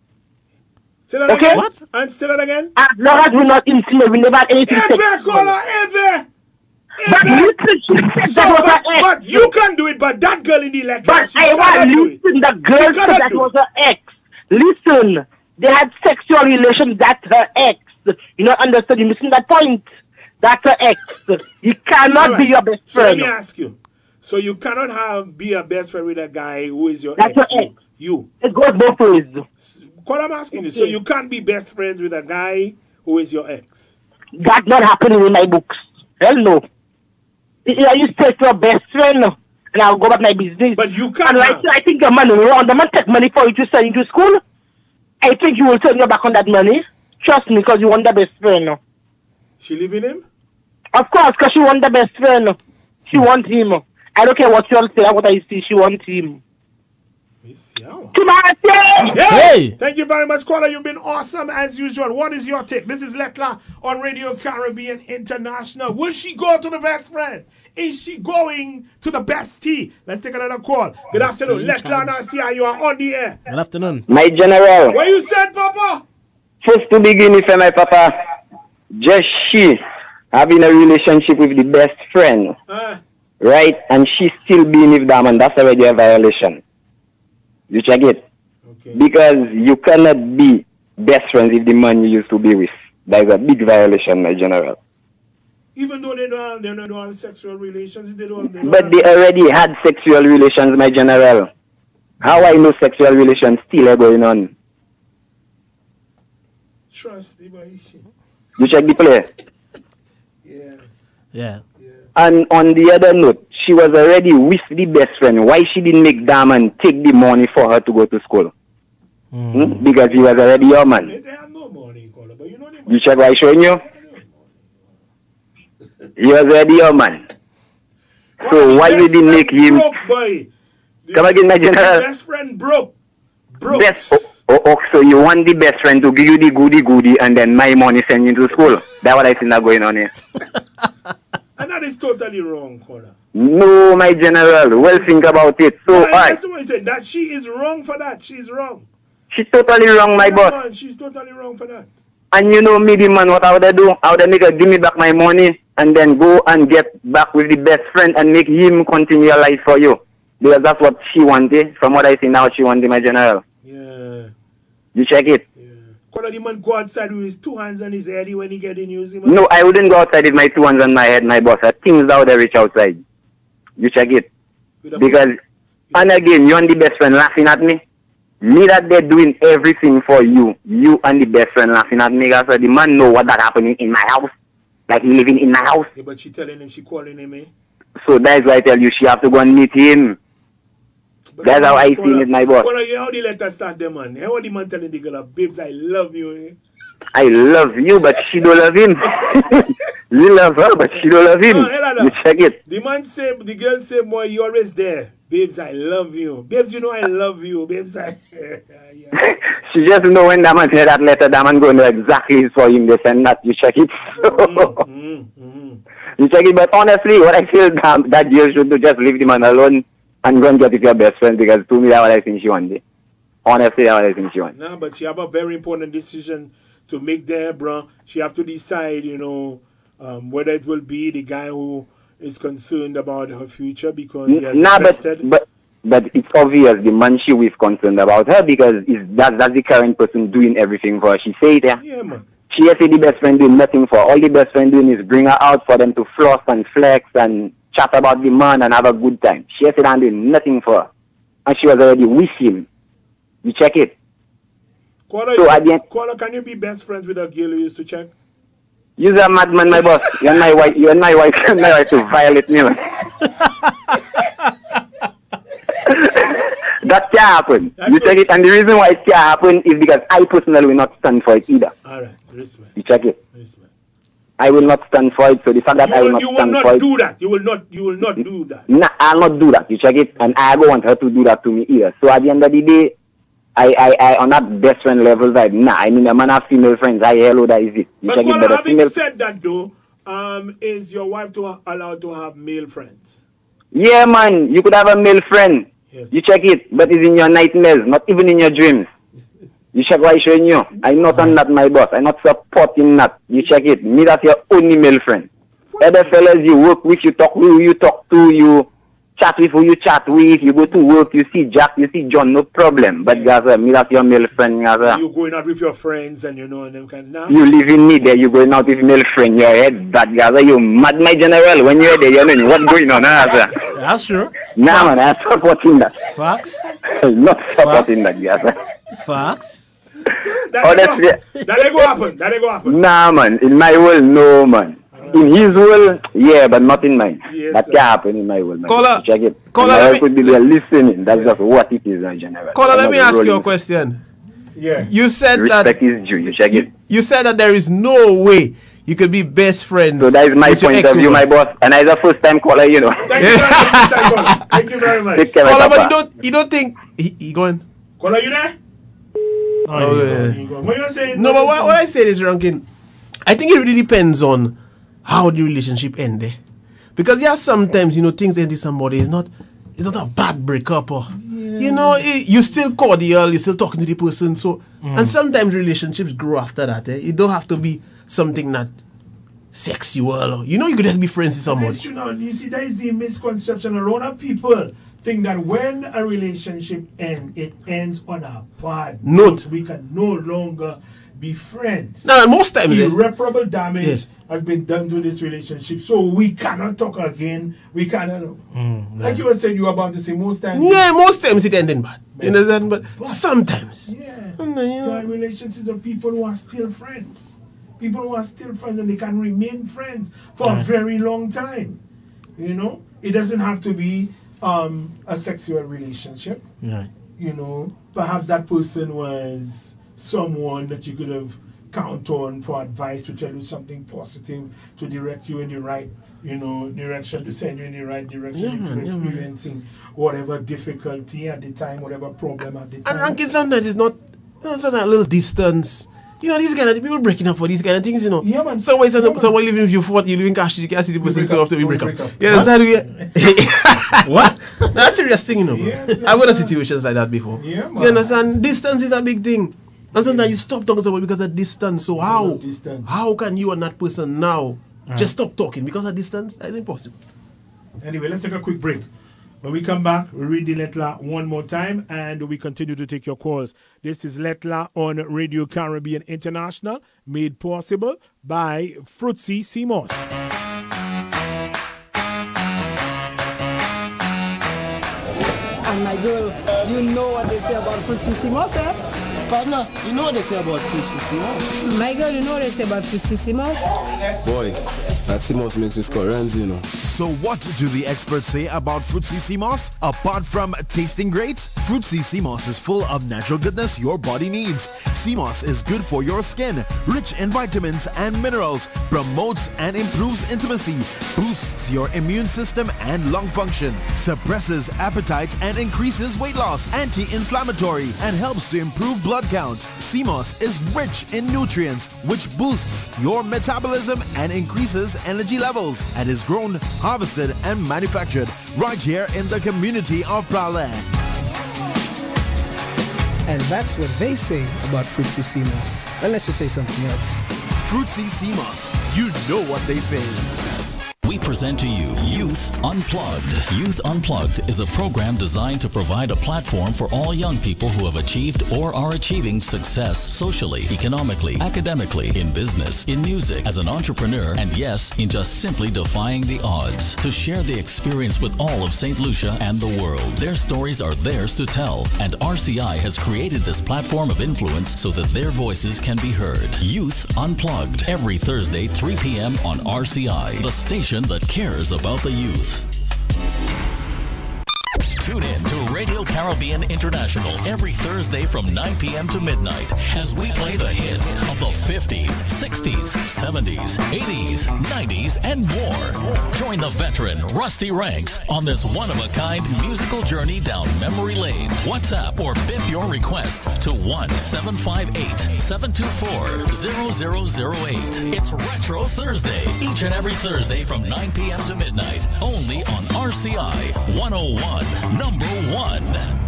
Speaker 1: Say that
Speaker 4: Okay.
Speaker 1: again.
Speaker 2: What?
Speaker 1: And say that again.
Speaker 4: As long as we're not intimate, we never had anything
Speaker 1: Ebe,
Speaker 4: sexual.
Speaker 1: call her, Ebe.
Speaker 4: But
Speaker 1: Ebe.
Speaker 4: listen, she said
Speaker 1: So,
Speaker 4: that was
Speaker 1: but,
Speaker 4: her ex.
Speaker 1: but you can do it, but that girl in the electric,
Speaker 4: But
Speaker 1: she
Speaker 4: I
Speaker 1: cannot
Speaker 4: want
Speaker 1: do
Speaker 4: listen,
Speaker 1: it.
Speaker 4: the girl
Speaker 1: She
Speaker 4: said
Speaker 1: cannot
Speaker 4: that
Speaker 1: do
Speaker 4: was
Speaker 1: it.
Speaker 4: her ex. Listen, they had sexual relations, that's her ex. You not understand, you missing that point. That's her ex. You cannot
Speaker 1: All
Speaker 4: be
Speaker 1: right.
Speaker 4: your best
Speaker 1: So let
Speaker 4: friend.
Speaker 1: me ask you. So you cannot have be a best friend with a guy who is your
Speaker 4: That's
Speaker 1: ex.
Speaker 4: your
Speaker 1: You.
Speaker 4: ex.
Speaker 1: you.
Speaker 4: It goes both ways.
Speaker 1: What I'm asking you. So
Speaker 4: Okay.
Speaker 1: you can't be best friends with a guy who is your ex.
Speaker 4: That's not happening in my books. Hell no. I used to say to a best friend, and I'll go about my business.
Speaker 1: But you can't
Speaker 4: And right
Speaker 1: have.
Speaker 4: now, I think your man wrong. The man take money for you to send you to school. I think you will turn your back on that money. Trust me, because you want the best friend.
Speaker 1: She leaving him?
Speaker 4: Of course, because she want the best friend. She want him. I don't care what you all say, what I see, she want him.
Speaker 1: Miss Yawa.
Speaker 4: Timothy!
Speaker 2: Hey!
Speaker 1: Thank you very much, caller. You've been awesome as usual. What is your take? This is Letla on Radio Caribbean International. Will she go to the best friend? Is she going to the bestie? Let's take another call. Good afternoon. Letla and I see how you are on the air.
Speaker 2: Good afternoon.
Speaker 3: My general,
Speaker 1: What you said, Papa?
Speaker 3: first to begin with, my papa, just she having a relationship with the best friend,
Speaker 1: Uh,
Speaker 3: right? And she still being with them, and that's already a violation. You check it?
Speaker 1: okay.
Speaker 3: Because you cannot be best friends with the man you used to be with. That is a big violation, my general.
Speaker 1: Even though they don't have, they don't have sexual relations, they don't. They don't
Speaker 3: But
Speaker 1: have,
Speaker 3: they already had sexual relations, my general. How I know sexual relations still are going on?
Speaker 1: trust. The boy.
Speaker 3: You check the play.
Speaker 1: Yeah.
Speaker 2: Yeah.
Speaker 3: And on the other note, she was already with the best friend. Why she didn't make Diamond take the money for her to go to school?
Speaker 2: Mm.
Speaker 3: Hmm? Because he was already your man.
Speaker 1: They, they have no money, caller, but you know they
Speaker 3: You check what I showing you? He was already your man. So why you didn't make him?
Speaker 1: Broke, boy. The-
Speaker 3: Come again, my
Speaker 1: the
Speaker 3: general.
Speaker 1: best friend broke. Broke.
Speaker 3: Best, oh, oh, oh, so you want the best friend to give you the goody goody and then my money send you to school? That's what I think that going on here.
Speaker 1: And that is totally wrong, caller.
Speaker 3: No, my general. Well, think about it. So,
Speaker 1: No,
Speaker 3: alright,
Speaker 1: that's what I said. That she is wrong for that. She's wrong.
Speaker 3: she's totally wrong, my
Speaker 1: Yeah,
Speaker 3: boss.
Speaker 1: man, she's totally wrong for that.
Speaker 3: And you know me, the man, what I would do? I would make her give me back my money and then go and get back with the best friend and make him continue your life for you. Because that's what she wanted. From what I see now, she wanted, my general.
Speaker 1: Yeah.
Speaker 3: You check it.
Speaker 1: Yeah. Caller, the man go outside with his two hands on his head when he get in using.
Speaker 3: No, I wouldn't go outside with my two hands on my head, my boss. I things that would reach outside. You check it. Because, and again, you and the best friend laughing at me. Me that they're doing everything for you. You and the best friend laughing at me. Because the man know what that happening in my house. Like he living in my house.
Speaker 1: Yeah, but she telling him, she calling him, eh?
Speaker 3: So that's why I tell you, she have to go and meet him.
Speaker 1: But
Speaker 3: That's how I
Speaker 1: caller,
Speaker 3: seen it, my boss.
Speaker 1: Caller, you how the letter start them, man? How the man telling the girl, babes, I love you, eh?
Speaker 3: I love you, but she don't love him. You love her, but she don't love him.
Speaker 1: No, hell no.
Speaker 3: You check it.
Speaker 1: The man say, the girl say, boy, you always there. Babes, I love you. Babes, you know I love you. Babes, I... yeah.
Speaker 3: She just know when that man say that letter, that man going to know exactly it's for him. They send that. You check it.
Speaker 1: mm, mm.
Speaker 3: You check it. But honestly, what I feel that, that girl should do, just leave the man alone and go and get with your best friend, because to me, that's what I think she wanted. Honestly, that's what I think she wanted.
Speaker 1: No, but she have a very important decision to make there, bro. She have to decide, you know, um, whether it will be the guy who is concerned about her future because he has
Speaker 3: Nah, but,
Speaker 1: invested.
Speaker 3: but but it's obvious the man she was concerned about her, because is that that's the current person doing everything for her. She said, yeah.
Speaker 1: Yeah, man.
Speaker 3: She has said the best friend doing nothing for her. All the best friend doing is bring her out for them to floss and flex and chat about the man and have a good time. She has said I'm doing nothing for her. And she was already with him. You check it.
Speaker 1: Caller,
Speaker 3: So
Speaker 1: you,
Speaker 3: at the end,
Speaker 1: caller, can you be best friends with a girl you used to check?
Speaker 3: you're a madman, my boss. You're my wife. You're my wife. You're my wife to violate me, man. That can't happen.
Speaker 1: That's
Speaker 3: You check
Speaker 1: good.
Speaker 3: it, and the reason why it can't happen is because I personally will not stand for it either.
Speaker 1: All right, respect,
Speaker 3: You check it.
Speaker 1: respect.
Speaker 3: I will not stand for it. So the fact that
Speaker 1: You
Speaker 3: I will
Speaker 1: will,
Speaker 3: not
Speaker 1: you will
Speaker 3: stand for
Speaker 1: not
Speaker 3: it,
Speaker 1: do that. You will not. You will not do that.
Speaker 3: nah, I'll not do that. You check it, and I don't want her to do that to me either. So at the end of the day, I, I, I on that best friend level side, nah. I mean, a man have female friends. I hello, that is it. You
Speaker 1: But
Speaker 3: check it,
Speaker 1: caller,
Speaker 3: but a
Speaker 1: having
Speaker 3: female.
Speaker 1: said that, though, um, is your wife to ha- allowed to have male friends?
Speaker 3: Yeah, man, you could have a male friend.
Speaker 1: Yes.
Speaker 3: You check it, but it's in your nightmares, not even in your dreams. You check what I'm showing you. I'm not on that, my boss. I'm not supporting that. You check it. Me, that's your only male friend. Other fellas you work with, you talk with, who you talk to, you chat with who you chat with, you go to work, you see Jack, you see John, no problem. But Gaza, me, that's your male friend, Gaza.
Speaker 1: You going out with your friends and you know and them kind of, nah?
Speaker 3: You live in me there, you going out with male friend, your head that Gaza, you mad, my general. When you're there, you know what's going on, Gaza.
Speaker 2: That's true.
Speaker 3: Nah, man, I'm supporting that.
Speaker 2: Facts.
Speaker 3: Not supporting that, Gaza.
Speaker 2: Facts.
Speaker 1: That
Speaker 3: Honestly-
Speaker 1: ain't go, that ain't go happen. That ain't go happen.
Speaker 3: Nah, man. In my world, no, man. In his world, yeah, but not in mine.
Speaker 1: Yes,
Speaker 3: that
Speaker 1: sir.
Speaker 3: can't happen in my world, man.
Speaker 5: Caller-
Speaker 3: Check it.
Speaker 5: caller,
Speaker 3: My
Speaker 5: let
Speaker 3: wife
Speaker 5: me-
Speaker 3: could be there listening. That's just what it is, in general.
Speaker 5: Caller,
Speaker 3: I'm
Speaker 5: let
Speaker 3: not
Speaker 5: me ask you a
Speaker 3: rolling.
Speaker 5: question.
Speaker 1: Yeah.
Speaker 5: You said
Speaker 3: Respect
Speaker 5: that
Speaker 3: is due. You check
Speaker 5: you,
Speaker 3: it.
Speaker 5: you said that there is no way you could be best friends.
Speaker 3: So that is my
Speaker 5: with your
Speaker 3: point of view,
Speaker 5: ex-woman.
Speaker 3: my boss. And I a first time caller, you know.
Speaker 1: Thank you very much, Mister Caller. Thank you very much.
Speaker 3: Take care, my
Speaker 5: Caller, but you
Speaker 3: papa.
Speaker 5: don't you don't think he, he going?
Speaker 1: Caller, you there?
Speaker 2: Oh, yeah.
Speaker 5: yeah.
Speaker 1: You go. What you saying?
Speaker 5: No, but what, what I said is ranking. I think it really depends on how the relationship ended. Because yeah, sometimes you know things end with somebody is not it's not a bad breakup or you know it, you still cordial, you're still talking to the person. So and sometimes relationships grow after that. Eh? It don't have to be something that sexual or you know you could just be friends with somebody.
Speaker 1: Yes, you know, you see, that is the misconception. A lot of people think that when a relationship ends, it ends on a bad
Speaker 5: Note.
Speaker 1: We can no longer be friends.
Speaker 5: Now most times eh,
Speaker 1: Irreparable damage
Speaker 5: Yeah.
Speaker 1: has been done to this relationship, so we cannot talk again. We cannot. Like you were saying, you were about to say most times.
Speaker 5: yeah, most times it ending bad. You understand? But sometimes.
Speaker 1: Yeah,
Speaker 5: Mm, you
Speaker 1: there are
Speaker 5: know.
Speaker 1: relationships of people who are still friends. People who are still friends and they can remain friends for a very long time. You know, it doesn't have to be um, a sexual relationship.
Speaker 2: Right.
Speaker 1: You know, perhaps that person was someone that you could have count on for advice to tell you something positive, to direct you in the right, you know, direction, to send you in the right direction
Speaker 5: Yeah,
Speaker 1: if
Speaker 5: man,
Speaker 1: you're
Speaker 5: yeah, man.
Speaker 1: experiencing whatever difficulty at the time, whatever problem at the time.
Speaker 5: And ranking sometimes it's not it's not that little distance. You know, these kind of people breaking up for these kind of things, you know.
Speaker 1: Yeah, man.
Speaker 5: Someone,
Speaker 1: Yeah, man.
Speaker 5: someone living with you forty, you live in cash, you can't see the person
Speaker 1: break
Speaker 5: so
Speaker 1: up,
Speaker 5: after we
Speaker 1: so
Speaker 5: break,
Speaker 1: break
Speaker 5: up.
Speaker 1: up.
Speaker 5: Yeah, that's how we What? That's a serious thing, you know, bro.
Speaker 1: Yes,
Speaker 5: I've
Speaker 1: yes,
Speaker 5: had
Speaker 1: man.
Speaker 5: situations like that before.
Speaker 1: Yeah, man.
Speaker 5: You understand? Distance is a big thing. And sometimes you stop talking to someone because of distance. So how?
Speaker 1: of distance.
Speaker 5: How can you and that person now just stop talking because of distance? That's impossible.
Speaker 1: Anyway, let's take a quick break. When we come back, we read the letter one more time and we continue to take your calls. This is Letla on Radio Caribbean International, made possible by Fruitsy Simos.
Speaker 6: And my girl, you know what they say about Fruitsissimos, eh?
Speaker 7: Partner, you know what they say about Fruitsissimos?
Speaker 6: My girl, you know what they say about Fruitsissimos?
Speaker 7: Boy, that Simos makes me score runs, you know.
Speaker 8: So what do the experts say about Fruitsissimos? Apart from tasting great, Fruitsissimos is full of natural goodness your body needs. Simos is good for your skin, rich in vitamins and minerals, promotes and improves intimacy, boosts your immune system and lung function, suppresses appetite and increases weight loss, anti-inflammatory, and helps to improve blood count. Simos is rich in nutrients, which boosts your metabolism and increases energy levels, and is grown, harvested, and manufactured right here in the community of Praland.
Speaker 9: And that's what they say about Fruitsissimos. Unless you say something else.
Speaker 8: Fruitsissimos, you know what they say.
Speaker 10: we present to you Youth Unplugged. Youth Unplugged is a program designed to provide a platform for all young people who have achieved or are achieving success socially, economically, academically, in business, in music, as an entrepreneur, and yes, in just simply defying the odds. To share the experience with all of Saint Lucia and the world. Their stories are theirs to tell, and R C I has created this platform of influence so that their voices can be heard. Youth Unplugged, every Thursday, three p.m. on R C I, the station that cares about the youth. Tune in to Radio Caribbean International every Thursday from nine p.m. to midnight as we play the hits of the fifties, sixties, seventies, eighties, nineties, and more. Join the veteran Rusty Ranks on this one-of-a-kind musical journey down memory lane. WhatsApp or bip your request to one seven five eight, seven two four, zero zero zero eight. It's Retro Thursday, each and every Thursday from nine p.m. to midnight, only on R C I one oh one. Number one.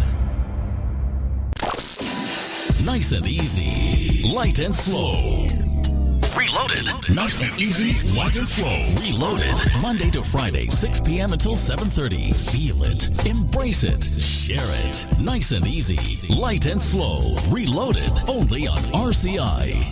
Speaker 10: Nice and easy, light and slow. Reloaded. Nice and easy, light and slow. Reloaded. Monday to Friday, six p.m. until seven thirty. Feel it. Embrace it. Share it. Nice and easy, light and slow. Reloaded. Only on R C I.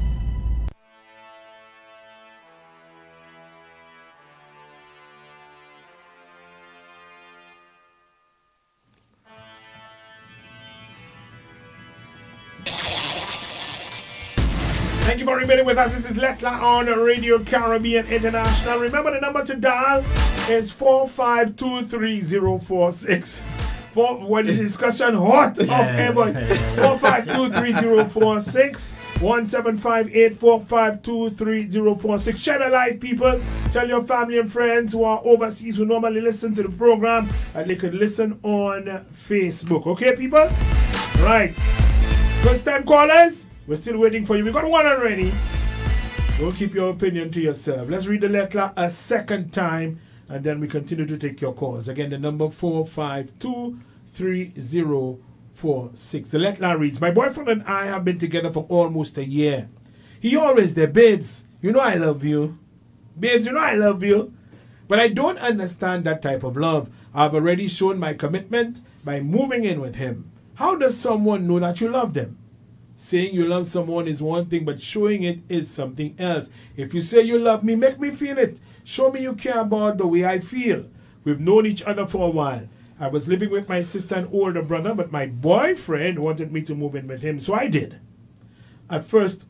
Speaker 1: Thank you for remaining with us. This is Letla on Radio Caribbean International. Remember, the number to dial is four five two three zero four six. For when the discussion hot of ever, four five two three zero four six, one seven five eight four five two three zero four six. Share the light, people. Tell your family and friends who are overseas who normally listen to the program and they could listen on Facebook. Okay, people? Right. First time callers, we're still waiting for you. We got one already. Don't keep your opinion to yourself. Let's read the letter a second time and then we continue to take your calls. Again, the number four five two three zero four six. The letter reads, my boyfriend and I have been together for almost a year. He always there, babes, you know I love you. Babes, you know I love you. But I don't understand that type of love. I've already shown my commitment by moving in with him. How does someone know that you love them? Saying you love someone is one thing, but showing it is something else. If you say you love me, make me feel it. Show me you care about the way I feel. We've known each other for a while. I was living with my sister and older brother, but my boyfriend wanted me to move in with him, so I did. At first,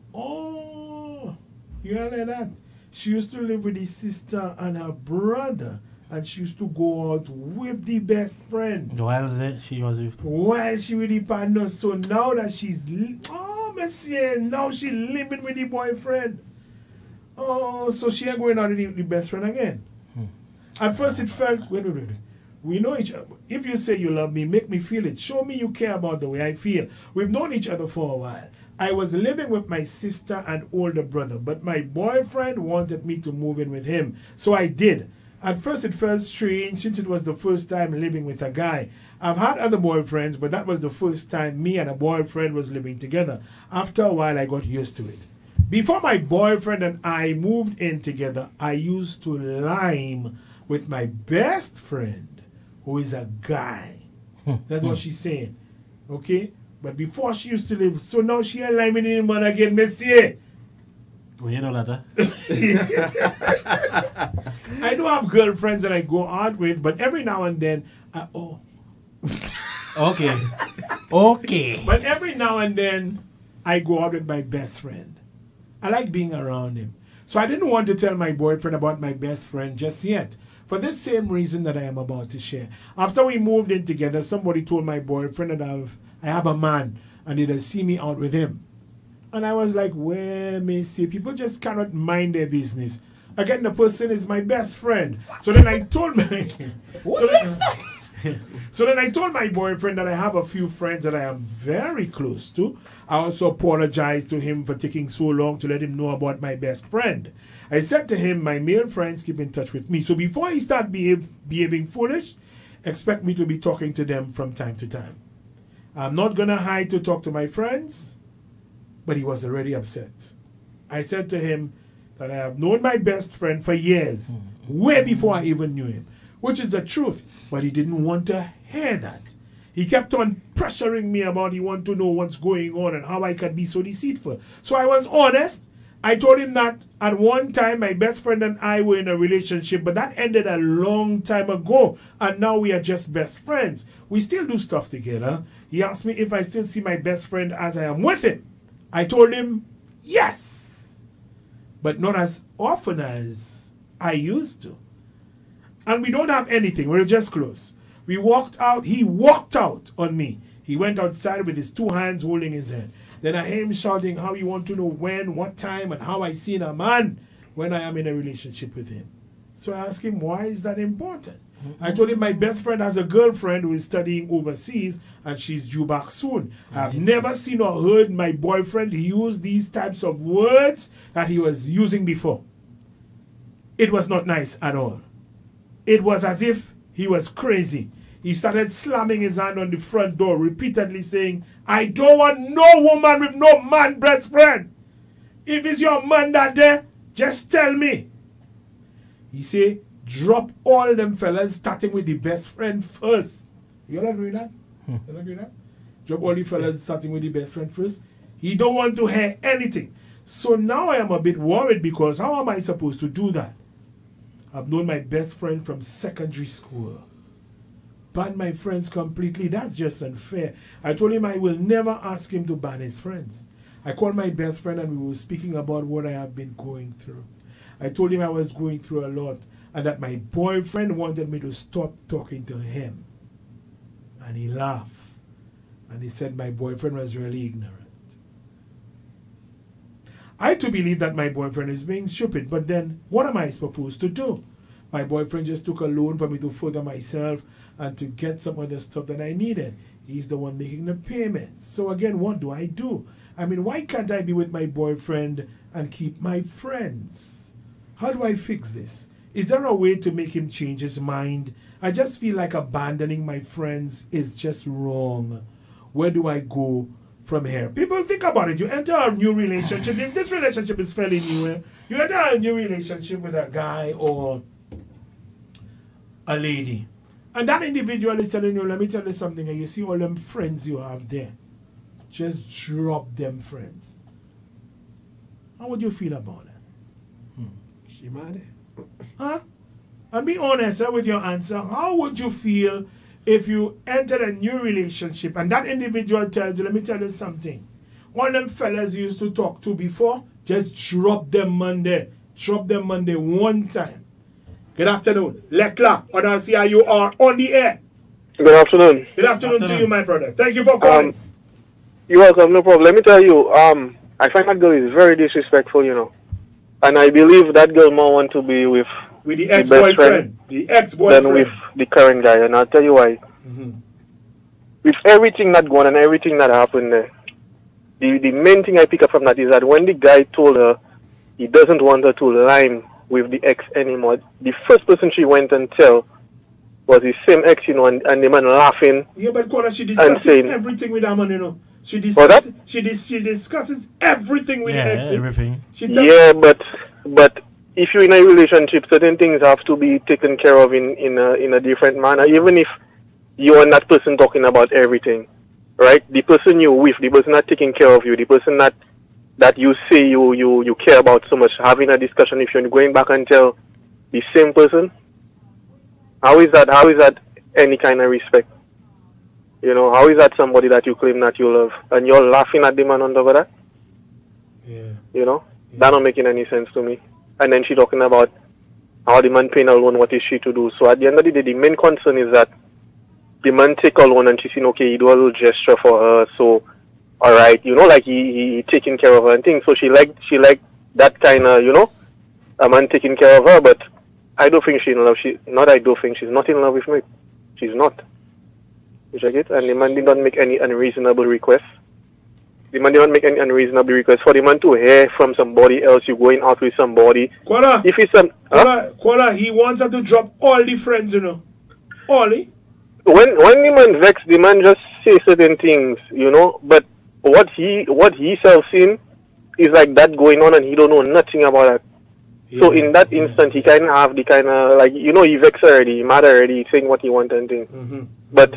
Speaker 1: oh, you heard that? She used to live with his sister and her brother, and she used to go out with the best friend.
Speaker 2: While she was with...
Speaker 1: While she with the partner. So now that she's... Li- oh, monsieur, now she living with the boyfriend. Oh, so she ain't going out with the, the best friend again. Hmm. At first it felt... Wait, wait, wait. We know each other. If you say you love me, make me feel it. Show me you care about the way I feel. We've known each other for a while. I was living with my sister and older brother, but my boyfriend wanted me to move in with him. So I did. At first it felt strange since it was the first time living with a guy. I've had other boyfriends, but that was the first time me and a boyfriend was living together. After a while, I got used to it. Before my boyfriend and I moved in together, I used to lime with my best friend, who is a guy. That's what she's saying. Okay? But before she used to live, so now she ain't liming in man again, monsieur.
Speaker 2: Well, you know that, huh?
Speaker 1: I do have girlfriends that I go out with, but every now and then, I, oh.
Speaker 2: Okay. Okay.
Speaker 1: But every now and then, I go out with my best friend. I like being around him. So I didn't want to tell my boyfriend about my best friend just yet, for this same reason that I am about to share. After we moved in together, somebody told my boyfriend that I have, I have a man, and they'd see me out with him. And I was like, well, may see, people just cannot mind their business. Again, the person is my best friend. So then I told my...
Speaker 5: What
Speaker 1: so
Speaker 5: do you
Speaker 1: then,
Speaker 5: expect?
Speaker 1: So then I told my boyfriend that I have a few friends that I am very close to. I also apologized to him for taking so long to let him know about my best friend. I said to him, my male friends keep in touch with me. So before he start behave, behaving foolish, expect me to be talking to them from time to time. I'm not going to hide to talk to my friends, but he was already upset. I said to him that I have known my best friend for years, way before I even knew him, which is the truth. But he didn't want to hear that. He kept on pressuring me about he wanted to know what's going on and how I could be so deceitful. So I was honest. I told him that at one time my best friend and I were in a relationship, but that ended a long time ago, and now we are just best friends. We still do stuff together. He asked me if I still see my best friend as I am with him. I told him yes, but not as often as I used to. And we don't have anything. We're just close. We walked out. He walked out on me. He went outside with his two hands holding his head. Then I hear him shouting how he want to know when, what time, and how I seen a man when I am in a relationship with him. So I asked him, why is that important? Mm-hmm. I told him my best friend has a girlfriend who is studying overseas, and she's due back soon. Mm-hmm. I've never seen or heard my boyfriend use these types of words that he was using before. It was not nice at all. It was as if he was crazy. He started slamming his hand on the front door, repeatedly saying, I don't want no woman with no man best friend. If it's your man that there, just tell me. He say, drop all them fellas, starting with the best friend first. You all agree with that? Hmm. You all agree with that? Drop all the fellas, starting with the best friend first. He don't want to hear anything. So now I am a bit worried, because how am I supposed to do that? I've known my best friend from secondary school. Ban my friends completely. That's just unfair. I told him I will never ask him to ban his friends. I called my best friend and we were speaking about what I have been going through. I told him I was going through a lot and that my boyfriend wanted me to stop talking to him. And he laughed. And he said my boyfriend was really ignorant. I too believe that my boyfriend is being stupid, but then what am I supposed to do? My boyfriend just took a loan for me to further myself and to get some other stuff that I needed. He's the one making the payments. So again, what do I do? I mean, why can't I be with my boyfriend and keep my friends? How do I fix this? Is there a way to make him change his mind? I just feel like abandoning my friends is just wrong. Where do I go from here? People, think about it. You enter a new relationship. If this relationship is fairly new, you enter a new relationship with a guy or a lady. And that individual is telling you, let me tell you something, and you see all them friends you have there. Just drop them friends. How would you feel about it?
Speaker 5: Hmm. She mad?
Speaker 1: Huh? And be honest uh, with your answer. How would you feel if you entered a new relationship and that individual tells you, let me tell you something. One of them fellas you used to talk to before, just drop them Monday. Drop them Monday one time. Good afternoon. Lekla on R C I, you are on the air.
Speaker 11: Good afternoon.
Speaker 1: Good afternoon, Good afternoon to you, my brother. Thank you for calling.
Speaker 11: Um, you're welcome, no problem. Let me tell you, um, I find that girl is very disrespectful, you know. And I believe that girl more want to be with,
Speaker 1: with the ex-boyfriend. The ex-boyfriend.
Speaker 11: Than with the current guy. And I'll tell you why. Mm-hmm. With everything that going on and everything that happened there, the, the main thing I pick up from that is that when the guy told her he doesn't want her to line with the ex anymore, the first person she went and tell was the same ex, you know, and, and the man laughing.
Speaker 1: Yeah, but Kona, she discusses saying, everything with that man, you know. She discusses, she, dis, she discusses everything with
Speaker 2: yeah,
Speaker 1: the ex.
Speaker 2: everything.
Speaker 1: She
Speaker 11: yeah, but but if you're in a relationship, certain things have to be taken care of in, in, a, in a different manner, even if you and that person talking about everything, right? The person you're with, the person not taking care of you, the person that that you say you, you, you care about so much, having a discussion, if you're going back and tell the same person, how is that, how is that any kind of respect? You know, how is that somebody that you claim that you love, and you're laughing at the man on top of that?
Speaker 1: Yeah.
Speaker 11: You know, yeah. That not making any sense to me. And then she talking about how the man paying a loan, what is she to do? So at the end of the day, the main concern is that the man take a loan and she's saying, okay, he do a little gesture for her, so all right, you know, like he, he taking care of her and things. So she like she like that kind of, you know, a man taking care of her. But I don't think she's in love. She not. I don't think she's not in love with me. She's not. You check it. And the man did not make any unreasonable request. The man did not make any unreasonable request for the man to hear from somebody else. You going out with somebody.
Speaker 1: Kuala,
Speaker 11: if it's some,
Speaker 1: Kuala, huh? Kuala, he wants her to drop all the friends, you know. All the.
Speaker 11: When when the man vex, the man just say certain things, you know, but. What he what he self seen is like that going on, and he don't know nothing about that. So in that instant, he kind of have the kind of, like, you know, he vexed already, he mad already, saying what he want and thing.
Speaker 1: Mm-hmm.
Speaker 11: But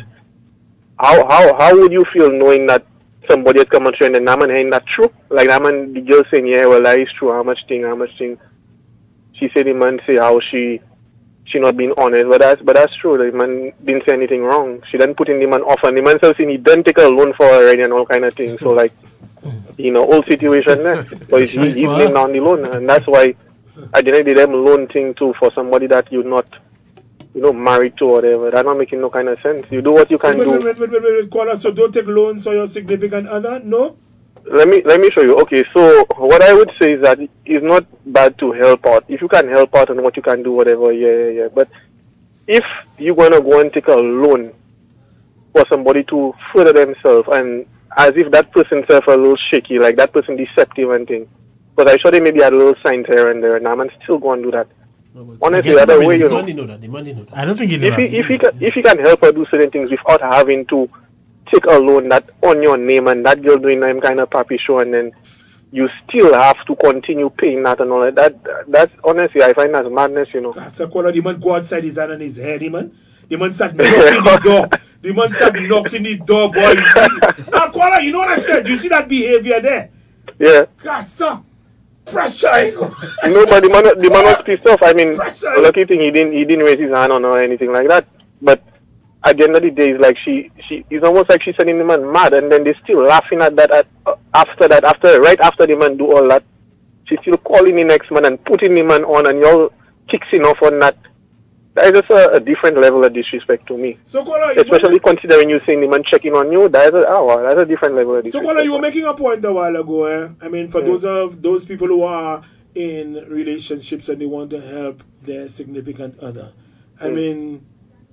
Speaker 11: how how how would you feel knowing that somebody had come on through and then that man ain't that true? Like that man, the girl saying, yeah, well, that is true, how much thing, how much thing. She said the man say how she she not being honest, but that's but that's true. The man didn't say anything wrong. She didn't put in the man off, and the man says he didn't take a loan for her already and all kind of things. So like, you know, old situation there. So he's, he, he blamed down the loan, and that's why I didn't do them loan thing too for somebody that you're not, you know, married to or whatever. That's not making no kind of sense. You do what you
Speaker 1: so
Speaker 11: can
Speaker 1: wait,
Speaker 11: do.
Speaker 1: Wait, wait, wait, wait, wait, Kola, so don't take loans for your significant other? No?
Speaker 11: Let me let me show you. Okay, so what I would say is that it's not bad to help out. If you can help out and what you can do, whatever, yeah, yeah, yeah. But if you're gonna go and take a loan for somebody to further themselves, and as if that person self a little shaky, like that person deceptive and thing. But I sure they maybe had a little signs here and there, and I'm still going to do that. No, honestly, the other way, you know.
Speaker 2: know that. The money know that. I don't think he
Speaker 11: if he, if he can, if he can help her do certain things without having to take a loan that on your name and that girl doing some kind of papi show, and then you still have to continue paying that and all that. That that's honestly, I find that madness, you know.
Speaker 1: That's a call. The man go outside his hand on his head, the man. The man start knocking the door. The man start knocking the door, boy. Now, Kola, you know what I said? You see that behavior there?
Speaker 11: Yeah.
Speaker 1: Gasa. Pressure.
Speaker 11: No, but the man, the man was pissed off. I mean, the lucky thing he didn't, he didn't raise his hand on her or anything like that. But at the end of the day, it's like she, she, it's almost like she's sending the man mad, and then they're still laughing at that. At, uh, after that, after right after the man do all that, she's still calling the next man and putting the man on, and y'all kicking off on that. That is just a, a different level of disrespect to me.
Speaker 1: So, Kola,
Speaker 11: especially considering you saying the man checking on you, that is a, oh, wow, that's a different level of disrespect.
Speaker 1: So, Kola, you were making a point a while ago. Eh? I mean, for
Speaker 11: mm.
Speaker 1: those of those people who are in relationships and they want to help their significant other, I mm. mean,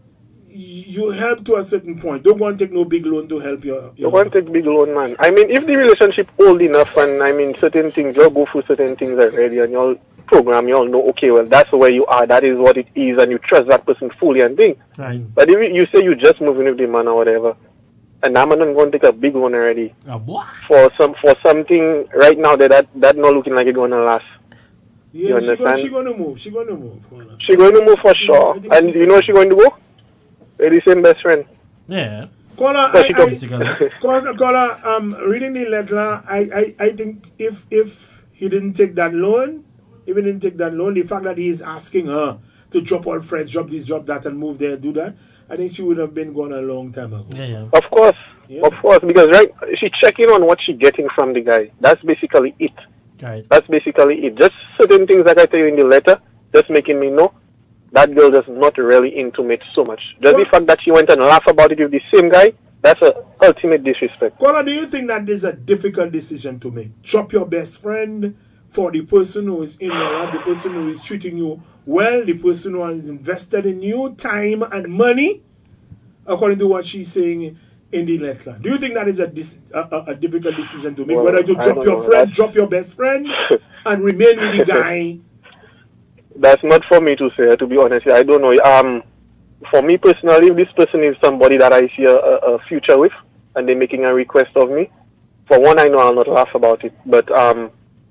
Speaker 1: you help to a certain point. Don't go and take no big loan to help your. your
Speaker 11: Don't go and take big loan, man. I mean, if the relationship old enough, and I mean, certain things, you'll go through certain things already, and you'll program, you all know, okay, well, that's where you are, that is what it is, and you trust that person fully and thing.
Speaker 2: Right.
Speaker 11: But if you say you're just moving with the man or whatever, and that man is going to take a big one already
Speaker 2: uh, what?
Speaker 11: for some for something right now that that, that not looking like it's going to last.
Speaker 1: Yeah,
Speaker 11: you understand?
Speaker 1: She's going to move. She's going to move.
Speaker 11: She's going to move for sure. And you know where she's going to go? With the same best friend.
Speaker 2: Yeah.
Speaker 1: Kola, I, I, Kola, Kola, um, reading the letter, I, I, I think if if he didn't take that loan, if he didn't take that loan, the fact that he is asking her to drop all friends, drop this, drop that, and move there, do that, I think she would have been gone a long time ago.
Speaker 2: Yeah, yeah.
Speaker 11: Of course.
Speaker 1: Yeah.
Speaker 11: Of course. Because, right, she's checking on what she's getting from the guy. That's basically it.
Speaker 2: Right.
Speaker 11: That's basically it. Just certain things like I tell you in the letter, just making me know that girl is not really intimate so much. Just well, the fact that she went and laughed about it with the same guy, that's a ultimate disrespect.
Speaker 1: Kola, do you think that is a difficult decision to make? Drop your best friend for the person who is in your life, the person who is treating you well, the person who has invested in you time and money, according to what she's saying in the letter. Do you think that is a, dis a, a difficult decision to make? Well, whether to drop your know, friend, that's... drop your best friend, and remain with the guy?
Speaker 11: That's not for me to say, to be honest. I don't know. Um, for me personally, if this person is somebody that I see a, a, a future with, and they're making a request of me, for one, I know I'll not laugh about it. But um,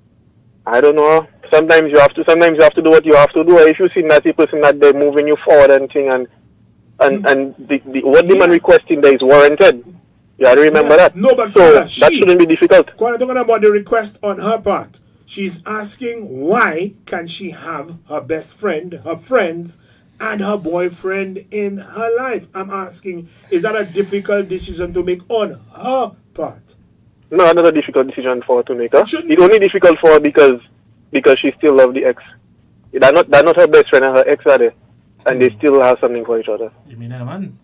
Speaker 11: I don't know. Sometimes you have to. Sometimes you have to do what you have to do. If you see that the person that they're moving you forward and thing, and and and the, the, what the man requesting there is warranted. You have to remember yeah. that.
Speaker 1: No, but
Speaker 11: so
Speaker 1: Kola,
Speaker 11: that
Speaker 1: she,
Speaker 11: shouldn't be difficult.
Speaker 1: Kola, talking about the request on her part. She's asking why can she have her best friend, her friends, and her boyfriend in her life. I'm asking, is that a difficult decision to make on her part?
Speaker 11: No, not a difficult decision for her to make. Huh? It's only difficult for her because because she still loves the ex. They're not, they're not her best friend and her ex are there. And they still have something for each other.
Speaker 2: You mean that, man?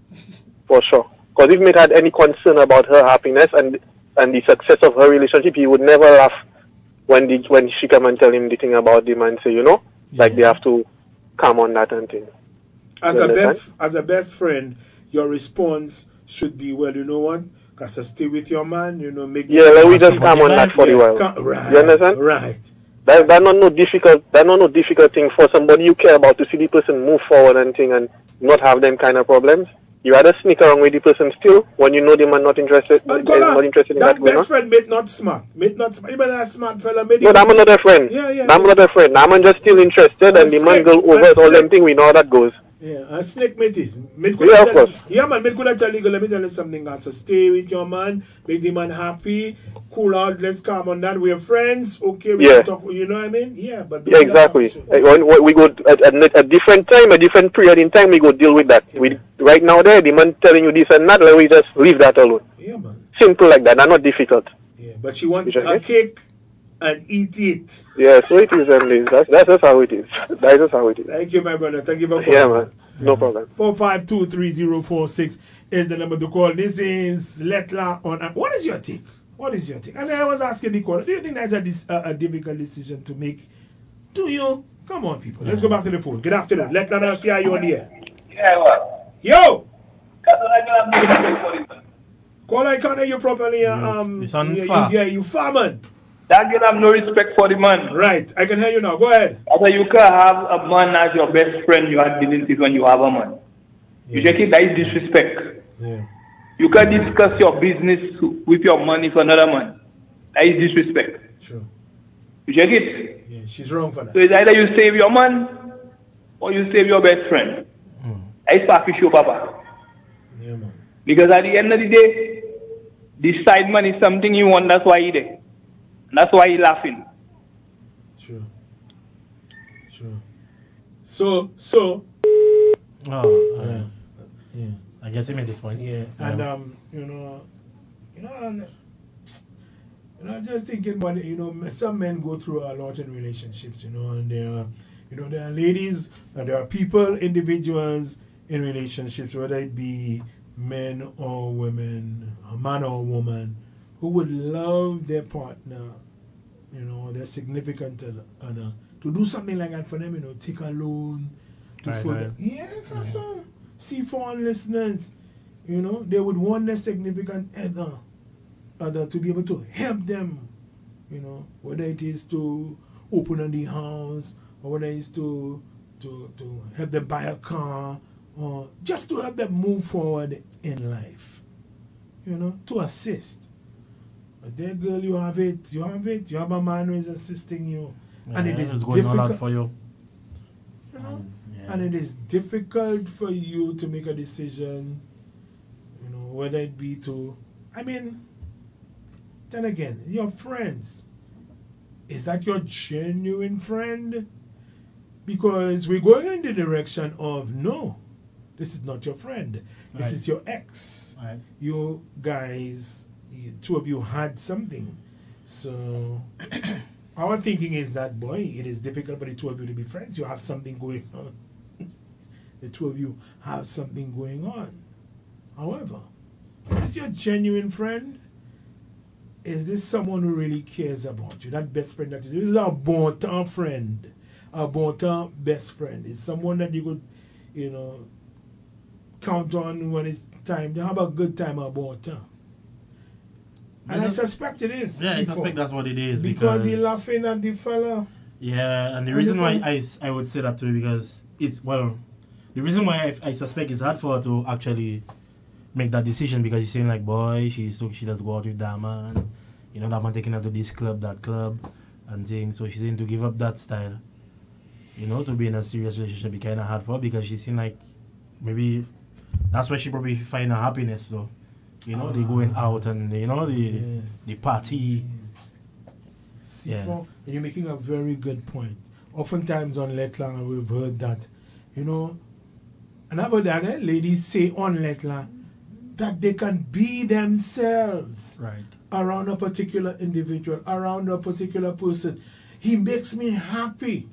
Speaker 11: For sure. Because if Mate had any concern about her happiness and and the success of her relationship, he would never laugh when the, when she come and tell him the thing about the man, say, you know, yeah. like they have to come on that and thing.
Speaker 1: As a best as a best friend, your response should be, well, you know what? Because I stay with your man, you know, make
Speaker 11: yeah, let me just come on that for
Speaker 1: yeah,
Speaker 11: a while.
Speaker 1: Come, right,
Speaker 11: you understand?
Speaker 1: Right.
Speaker 11: That, that's not no difficult. That's not no difficult thing for somebody you care about to see the person move forward and thing and not have them kind of problems. You rather sneak around with the person still when you know the man not interested,
Speaker 1: And
Speaker 11: is not interested in
Speaker 1: that
Speaker 11: that going
Speaker 1: best
Speaker 11: on.
Speaker 1: friend mate not smart. Mate not smart. Even that smart fella made
Speaker 11: No, I'm another friend.
Speaker 1: Yeah, yeah.
Speaker 11: I'm
Speaker 1: yeah.
Speaker 11: another friend. I'm just still interested, and the man
Speaker 1: snake,
Speaker 11: go over
Speaker 1: a
Speaker 11: it, all them
Speaker 1: snake.
Speaker 11: thing. We know how that goes.
Speaker 1: Yeah, a snake mate is. Mate
Speaker 11: Yeah, of
Speaker 1: tell-
Speaker 11: course.
Speaker 1: Yeah, man. Mate could tell you, let me tell you something. Guys. So stay with your man, make the man happy, cool out, let's calm on that. We're friends, okay? We
Speaker 11: Yeah.
Speaker 1: can talk. You know what I mean? Yeah, but
Speaker 11: Yeah, exactly. Uh, when- when we go at a different time, a different period in time, we go deal with that. We right now there, the man telling you this and that, let we just leave that alone.
Speaker 1: Yeah, man.
Speaker 11: Simple like that. That's not difficult.
Speaker 1: Yeah, but she wants
Speaker 11: You
Speaker 1: a
Speaker 11: just-
Speaker 1: cake and eat it.
Speaker 11: Yeah, so it is, Emily. That's that's just how it is. That's just how it is.
Speaker 1: Thank you, my brother. Thank you for calling.
Speaker 11: Yeah, man. No problem.
Speaker 1: four five two, three zero four six is the number to call. This is Letla on. What is your take? What is your take? And I was asking the caller, do you think that's a, dis- a, a difficult decision to make? Do you? Come on, people. Let's go back to the phone. Good afternoon. Letla, now see how you on the air.
Speaker 12: Yeah, what?
Speaker 1: Yo! Call, I can't hear you properly. uh, Um,
Speaker 2: it's on
Speaker 1: yeah,
Speaker 2: far.
Speaker 1: you, yeah, you farming.
Speaker 12: That girl have no respect for the man.
Speaker 1: Right. I can hear you now. Go ahead.
Speaker 12: After you can have a man as your best friend, you have dealings with when you have a man. You take it, that is disrespect.
Speaker 1: Yeah.
Speaker 12: You can discuss your business with your man with another man. That is disrespect.
Speaker 1: Sure.
Speaker 12: You check it?
Speaker 1: Yeah, she's wrong for that.
Speaker 12: So it's either you save your man or you save your best friend. That is part of show, Papa.
Speaker 1: Yeah, man.
Speaker 12: Because at the end of the day, this side man is something you want, that's why he there. And that's why he laughing.
Speaker 1: True. True. So, so.
Speaker 2: Oh,
Speaker 1: Yeah.
Speaker 2: uh,
Speaker 1: Yeah.
Speaker 2: I guess he made this point.
Speaker 1: Yeah. And, um, you know, you know, and, you know, I was just thinking about it, you know, some men go through a lot in relationships, you know, and there are, you know, there are ladies, and there are people, individuals in relationships, whether it be men or women, a man or a woman, who would love their partner, you know, their significant other, to do something like that for them, you know, take a loan to
Speaker 2: Right,
Speaker 1: further.
Speaker 2: right.
Speaker 1: Yeah, for some C foreign listeners, you know, they would want their significant other, other to be able to help them, you know, whether it is to open on the house or whether it's to to to help them buy a car or just to help them move forward in life, you know, to assist. But there, girl, you have it, you have it, you have a man who is assisting you, and it
Speaker 2: Yeah,
Speaker 1: is
Speaker 2: it's going all
Speaker 1: difficult
Speaker 2: out for you.
Speaker 1: you know,
Speaker 2: Yeah.
Speaker 1: and it is difficult for you to make a decision, you know, whether it be to, I mean, then again, your friends, is that your genuine friend? Because we're going in the direction of, no, this is not your friend. This
Speaker 2: Right.
Speaker 1: is your ex.
Speaker 2: Right.
Speaker 1: You guys, you, two of you had something. So our thinking is that, boy, it is difficult for the two of you to be friends. You have something going on. The two of you have something going on. However, is your genuine friend? Is this someone who really cares about you? That best friend that is, this is a bon temps friend. A bon temps best friend. Is someone that you could, you know, count on when it's time to have a good time a bon temps. And I
Speaker 2: Because-
Speaker 1: suspect it is.
Speaker 2: Yeah, I
Speaker 1: C four.
Speaker 2: suspect that's what it is.
Speaker 1: Because,
Speaker 2: Because,
Speaker 1: he laughing at the fella.
Speaker 2: Yeah, and the
Speaker 1: And
Speaker 2: reason
Speaker 1: the
Speaker 2: why
Speaker 1: one-
Speaker 2: I, I would say that too, because it's, well, the reason why I, I suspect it's hard for her to actually make that decision, because she's saying like, boy, she's so she does go out with that man, you know, that man taking her to this club, that club, and things. So she's saying to give up that style, you know, to be in a serious relationship, be kind of hard for her, because she's seen like, maybe that's where she probably find her happiness, though. You know, they going out and, you know, the
Speaker 1: Yes.
Speaker 2: the party.
Speaker 1: C
Speaker 2: Yeah.
Speaker 1: four, and you're making a very good point. Oftentimes on Letla, we've heard that, you know, and about that, eh, ladies say on Letla that they can be themselves
Speaker 2: Right.
Speaker 1: around a particular individual, around a particular person. He makes me happy.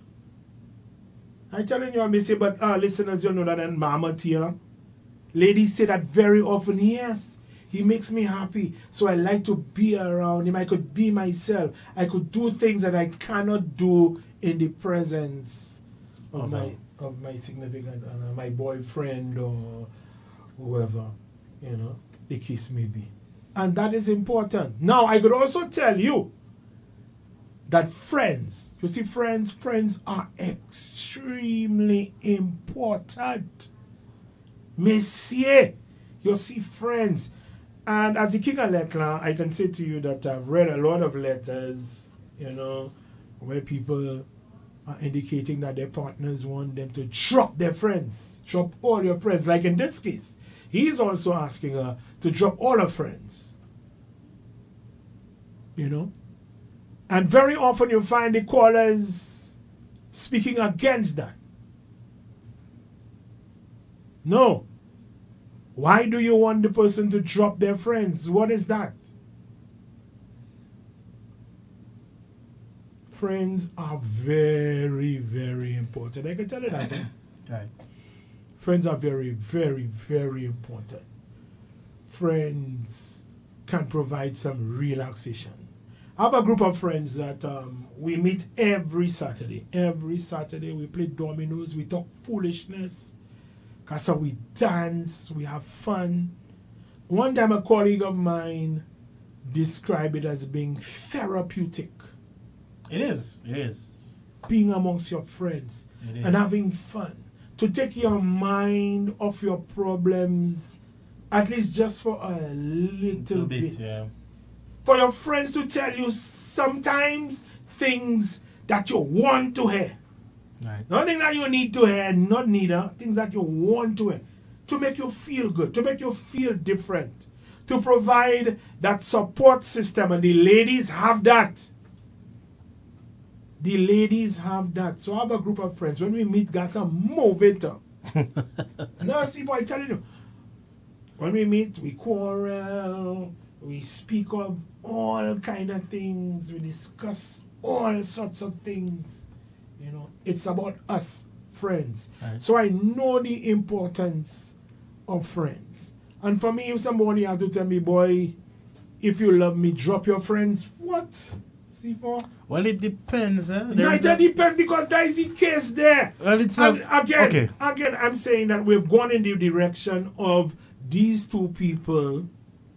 Speaker 1: I telling you, I may say, but uh, listeners, you know that and Mama Tia, ladies say that very often. Yes, he makes me happy, so I like to be around him. I could be myself. I could do things that I cannot do in the presence of
Speaker 2: Of
Speaker 1: my
Speaker 2: her.
Speaker 1: of my significant other, my boyfriend or whoever, you know, the case may be. And that is important. Now, I could also tell you that friends, you see, friends, friends are extremely important. Messieurs, You'll see friends. And as the king of Letla, I can say to you that I've read a lot of letters, you know, where people are indicating that their partners want them to drop their friends, drop all your friends. Like in this case, he's also asking her to drop all her friends. You know? And very often you find the callers speaking against that. No. Why do you want the person to drop their friends? What is that? Friends are very, very important. I can tell you that. Eh?
Speaker 2: Right.
Speaker 1: Friends are very, very, very important. Friends can provide some relaxation. I have a group of friends that um, we meet every Saturday. Every Saturday we play dominoes, we talk foolishness. Cause we dance, we have fun. One time a colleague of mine described it as being therapeutic.
Speaker 2: It is, it is.
Speaker 1: Being amongst your friends
Speaker 2: It is.
Speaker 1: and having fun. To take your mind off your problems, at least just for a little,
Speaker 2: Little bit,
Speaker 1: bit.
Speaker 2: yeah.
Speaker 1: For your friends to tell you sometimes things that you want to hear.
Speaker 2: Right.
Speaker 1: Nothing that you need to hear, not neither. Things that you want to hear. To make you feel good, to make you feel different. To provide that support system. And the ladies have that. The ladies have that. So I have a group of friends. When we meet, got some move it up. Now see what I'm telling you. When we meet, we quarrel. We speak of all kind of things. We discuss all sorts of things. You know, it's about us, friends.
Speaker 2: Right.
Speaker 1: So I know the importance of friends. And for me, if somebody have to tell me, boy, if you love me, drop your friends. What? See for?
Speaker 2: Well, it depends. Eh?
Speaker 1: No, it depends because that is the case there.
Speaker 2: Well, it's
Speaker 1: and
Speaker 2: a-
Speaker 1: again,
Speaker 2: okay.
Speaker 1: again, I'm saying that we've gone in the direction of these two people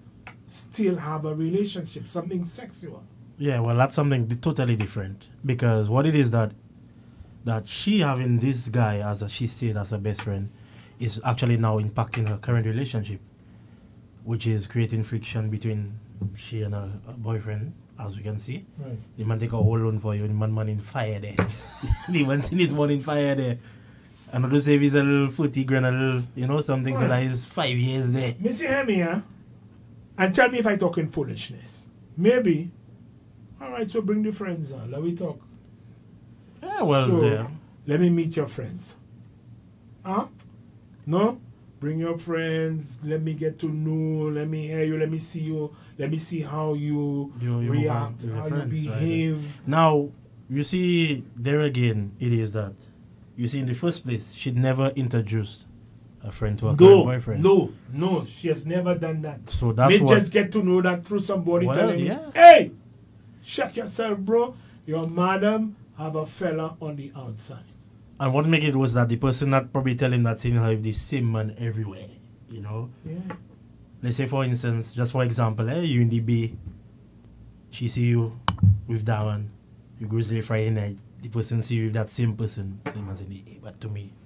Speaker 1: still have a relationship, something sexual.
Speaker 2: Yeah, well, that's something di- totally different. Because what it is that that she having this guy as a, she said as a best friend is actually now impacting her current relationship, which is creating friction between she and her, her boyfriend, as we can see.
Speaker 1: Right.
Speaker 2: The man take a whole loan for you, the man man in fire there. The man seen his money in fire there. And I don't say if he's a little forty grand, a little, you know, something, so
Speaker 1: Right.
Speaker 2: that is five years there.
Speaker 1: Missy, hear me, huh? And tell me if I talking foolishness. Maybe. All right, so bring the friends on. Let me talk.
Speaker 2: Yeah, well,
Speaker 1: so,
Speaker 2: yeah.
Speaker 1: let me meet your friends. Huh? No? Bring your friends. Let me get to know. Let me hear you. Let me see you. Let me see how you,
Speaker 2: You- you
Speaker 1: react,
Speaker 2: move on
Speaker 1: how
Speaker 2: with your
Speaker 1: you
Speaker 2: friends, right?
Speaker 1: behave.
Speaker 2: Now, you see, there again, it is that, you see, in the first place, she'd never introduced a friend to a current
Speaker 1: No,
Speaker 2: boyfriend.
Speaker 1: no, no. She has never done that.
Speaker 2: So that's
Speaker 1: Me
Speaker 2: what-
Speaker 1: just get to know that through somebody
Speaker 2: Well,
Speaker 1: telling
Speaker 2: yeah.
Speaker 1: me, hey, check yourself, bro. Your madam have a fella on the outside.
Speaker 2: And what make it was that the person that probably telling that saying have the same man everywhere, you know?
Speaker 1: Yeah.
Speaker 2: Let's say, for instance, just for example, eh, you in the bay, she see you with that one, you go there Friday night, the person see you with that same person, same man saying, hey, but to me,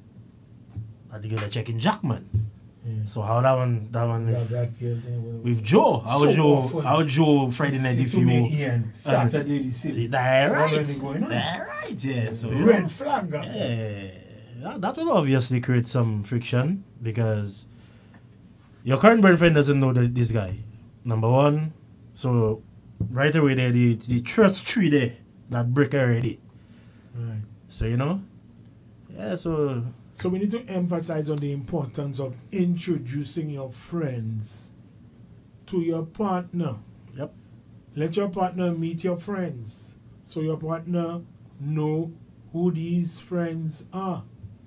Speaker 2: I think they're checking Jackman.
Speaker 1: Yeah.
Speaker 2: So how that one, that one
Speaker 1: That-
Speaker 2: with,
Speaker 1: that girl there will-
Speaker 2: with Joe, how
Speaker 1: So
Speaker 2: Joe,
Speaker 1: often.
Speaker 2: how Joe Friday night
Speaker 1: See
Speaker 2: if
Speaker 1: to
Speaker 2: you,
Speaker 1: me, Ian, Saturday the same.
Speaker 2: that right,
Speaker 1: Already going on.
Speaker 2: that right, yeah. So you
Speaker 1: Red
Speaker 2: know,
Speaker 1: flag, that's it.
Speaker 2: yeah, that, that will obviously create some friction because your current boyfriend doesn't know that this guy. Number one, so right away there, the, the trust tree there that break already.
Speaker 1: Right.
Speaker 2: So you know, yeah. So
Speaker 1: So we need to emphasize on the importance of introducing your friends to your partner.
Speaker 2: Yep.
Speaker 1: Let your partner meet your friends. So your partner know who these friends are.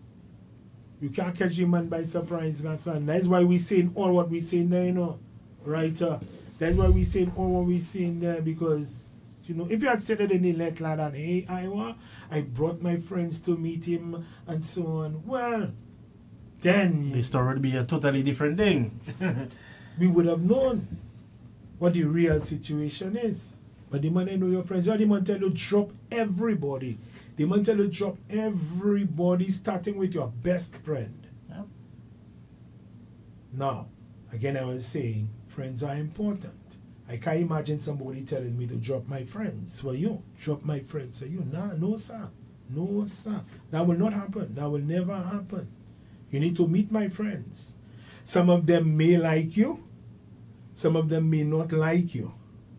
Speaker 1: You can't catch the man by surprise, son. That's why we saying all what we saying there, you know. Right? Uh, that's why we saying all what we saying there because, you know, if you had said it in the letter that, hey, Iowa, I brought my friends to meet him and so on, well, then
Speaker 2: the story would be a totally different thing.
Speaker 1: we would have known what the real situation is. But the man I know your friends, the man tell you drop everybody. The man tell you drop everybody starting with your best friend.
Speaker 2: Yep.
Speaker 1: Now, Again, I was saying, friends are important. I can't imagine somebody telling me to drop my friends for you. Drop my friends for you. Nah, no, sir. No, sir. That will not happen. That will never happen. You need to meet my friends. Some of them may like you. Some of them may not like you.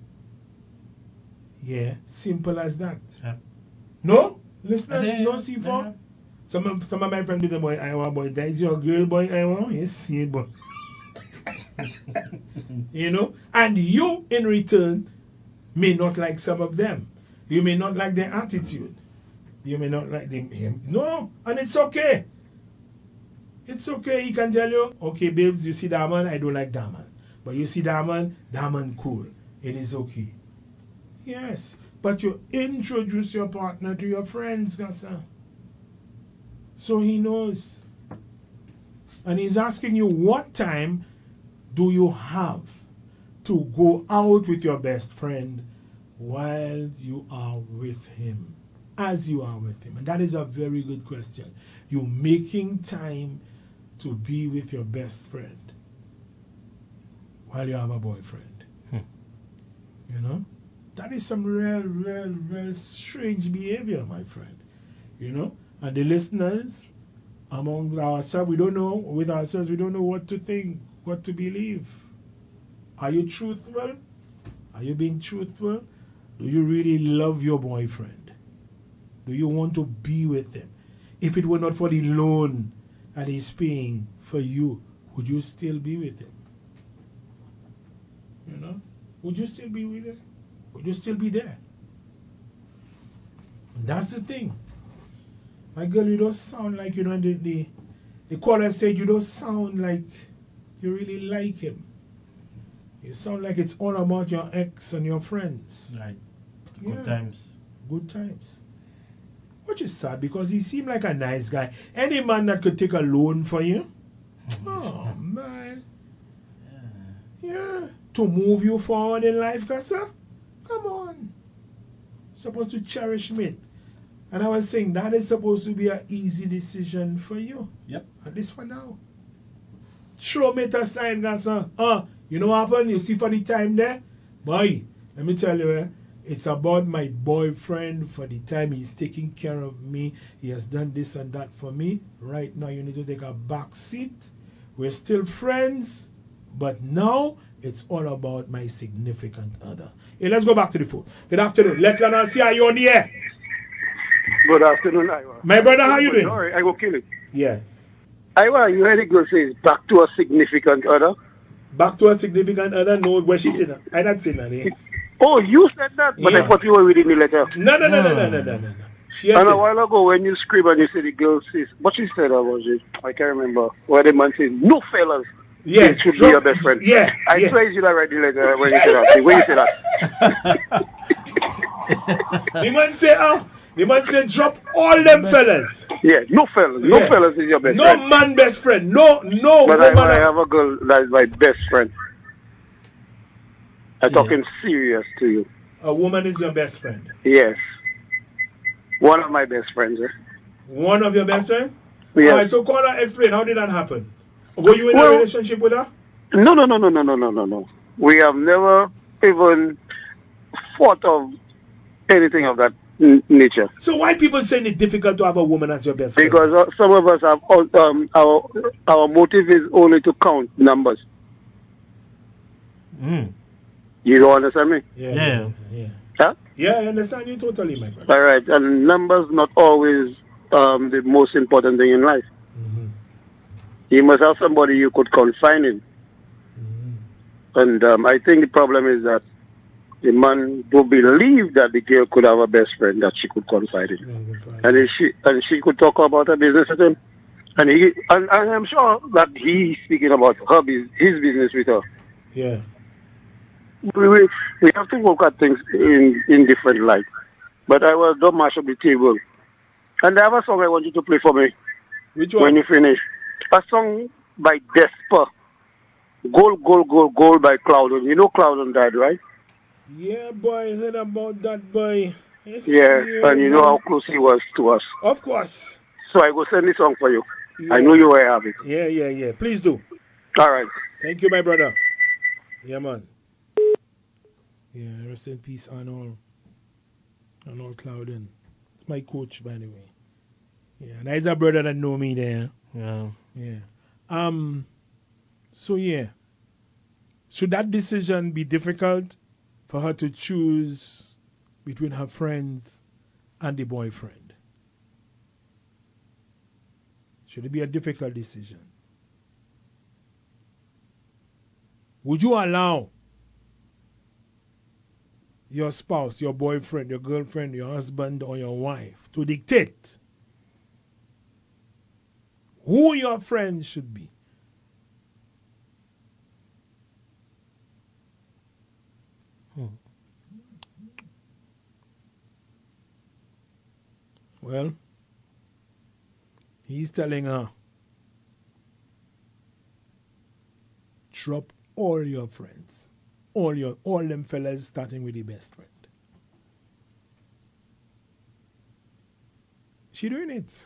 Speaker 1: Yeah, simple as that.
Speaker 2: Yeah.
Speaker 1: No? Listeners,
Speaker 2: Yeah,
Speaker 1: no C four?
Speaker 2: yeah.
Speaker 1: Some of, some of my friends do the boy, I want boy. That is your girl, boy, I want. Yes, yeah, boy. You know? And you, in return, may not like some of them. You may not like their attitude. You may not like them. Him. No, and it's okay. It's okay. He can tell you, okay, babes, you see that man, I don't like that man. But you see that man, that man cool. It is okay. Yes. But you introduce your partner to your friends, Gassa. So he knows. And he's asking you, what time do you have to go out with your best friend while you are with him? As you are with him. And that is a very good question. You're making time to be with your best friend while you have a boyfriend.
Speaker 2: Hmm.
Speaker 1: You know? That is some real, real, real strange behavior, my friend. You know? And the listeners, among ourselves, we don't know, with ourselves, we don't know what to think, what to believe. Are you truthful? Are you being truthful? Do you really love your boyfriend? Do you want to be with him? If it were not for the loan that he's paying for you, would you still be with him? You know? Would you still be with him? Would you still be there? And that's the thing. My girl, you don't sound like, you know, the, the, the caller said you don't sound like you really like him. You sound like it's all about your ex and your friends.
Speaker 2: Right.
Speaker 1: Yeah.
Speaker 2: Good times.
Speaker 1: Good times. Which is sad because he seemed like a nice guy. Any man that could take a loan for you, oh man, yeah, yeah. to move you forward in life, Gassa, come on. Supposed to cherish me. And I was saying that is supposed to be an easy decision for you.
Speaker 2: Yep.
Speaker 1: And this one now, throw me a sign, Gassa. Uh, you know what happened? You see for the time there, boy. Let me tell you. Eh, It's about my boyfriend for the time he's taking care of me. He has done this and that for me. Right now, you need to take a back seat. We're still friends, but now it's all about my significant other. Hey, let's go back to the phone. Good afternoon. Let Lana see how you on the air.
Speaker 13: Good afternoon, Iwa.
Speaker 1: My brother, how you doing?
Speaker 13: Sorry, I will kill it.
Speaker 1: Yes.
Speaker 13: Iwa, you heard the girl say back to a significant other?
Speaker 1: Back to a significant other? No, where she said that? I not saying that. Eh?
Speaker 13: Oh, you said that, but
Speaker 1: Yeah.
Speaker 13: I thought you were reading the letter.
Speaker 1: No, no, no, no, no, no, no, no. no. She has
Speaker 13: And a
Speaker 1: said-
Speaker 13: while ago, when you scream and you say the girl says, what she said about it, I can't remember. Where the man says, no fellas,
Speaker 1: Yeah,
Speaker 13: it should
Speaker 1: drop-
Speaker 13: be your best friend.
Speaker 1: yeah,
Speaker 13: I
Speaker 1: yeah.
Speaker 13: swear you not write the letter when you say that. When you say that.
Speaker 1: The man say, oh, the man say, drop all them fellas.
Speaker 13: Yeah, no fellas. No
Speaker 1: Yeah.
Speaker 13: fellas is your best
Speaker 1: No
Speaker 13: friend.
Speaker 1: man best friend. No, no
Speaker 13: But I,
Speaker 1: woman.
Speaker 13: I have a girl that is my best friend. I'm talking serious to you.
Speaker 1: A woman is your best friend.
Speaker 13: Yes. One of my best friends. Eh?
Speaker 1: One of your best friends?
Speaker 13: Yes.
Speaker 1: All right, so call her, explain. How did that happen? Were you in a
Speaker 13: Well-
Speaker 1: relationship with her?
Speaker 13: No, no, no, no, no, no, no, no, no. We have never even thought of anything of that n- nature.
Speaker 1: So why people saying it's difficult to have a woman as your best friend?
Speaker 13: Because uh, some of us have, all- um, our our motive is only to count numbers.
Speaker 2: Mm.
Speaker 13: You don't understand me?
Speaker 1: Yeah.
Speaker 2: Yeah.
Speaker 1: Yeah.
Speaker 13: Huh?
Speaker 1: Yeah, I understand you totally, my brother.
Speaker 13: All right, and numbers not always um, the most important thing in life.
Speaker 1: Mm-hmm.
Speaker 13: You must have somebody you could confine in.
Speaker 1: Mm-hmm.
Speaker 13: And um, I think the problem is that the man do believe that the girl could have a best friend that she could confide in,
Speaker 1: Mm-hmm.
Speaker 13: and if she and she could talk about her business with him, and he and, and I'm sure that he's speaking about her bus- his business with her.
Speaker 1: Yeah.
Speaker 13: We, we we have to look at things in in different light. But I will don't mash up the table. And I have a song I want you to play for me.
Speaker 1: Which
Speaker 13: When
Speaker 1: one?
Speaker 13: you finish, a song by Desper. Gold, Gold, Gold, Gold by Cloudon. You know Cloudon died, right?
Speaker 1: Yeah, boy, I heard about that, boy. Yes,
Speaker 13: Yeah, and you know
Speaker 1: boy.
Speaker 13: how close he was to us.
Speaker 1: Of course.
Speaker 13: So I go send this song for you. I
Speaker 1: Yeah.
Speaker 13: know you will have it.
Speaker 1: Yeah, yeah, yeah. Please do.
Speaker 13: All right.
Speaker 1: Thank you, my brother. Yeah, man. Yeah, rest in peace, Arnold. Arnold Clouden. It's my coach, by the way. Yeah, and he's a brother that know me there.
Speaker 2: Yeah.
Speaker 1: Yeah. Um. So, yeah. Should that decision be difficult for her to choose between her friends and the boyfriend? Should it be a difficult decision? Would you allow your spouse, your boyfriend, your girlfriend, your husband, or your wife to dictate who your friends should be?
Speaker 2: Hmm.
Speaker 1: Well, he's telling her, drop all your friends. All your all them fellas starting with the best friend. She doing it.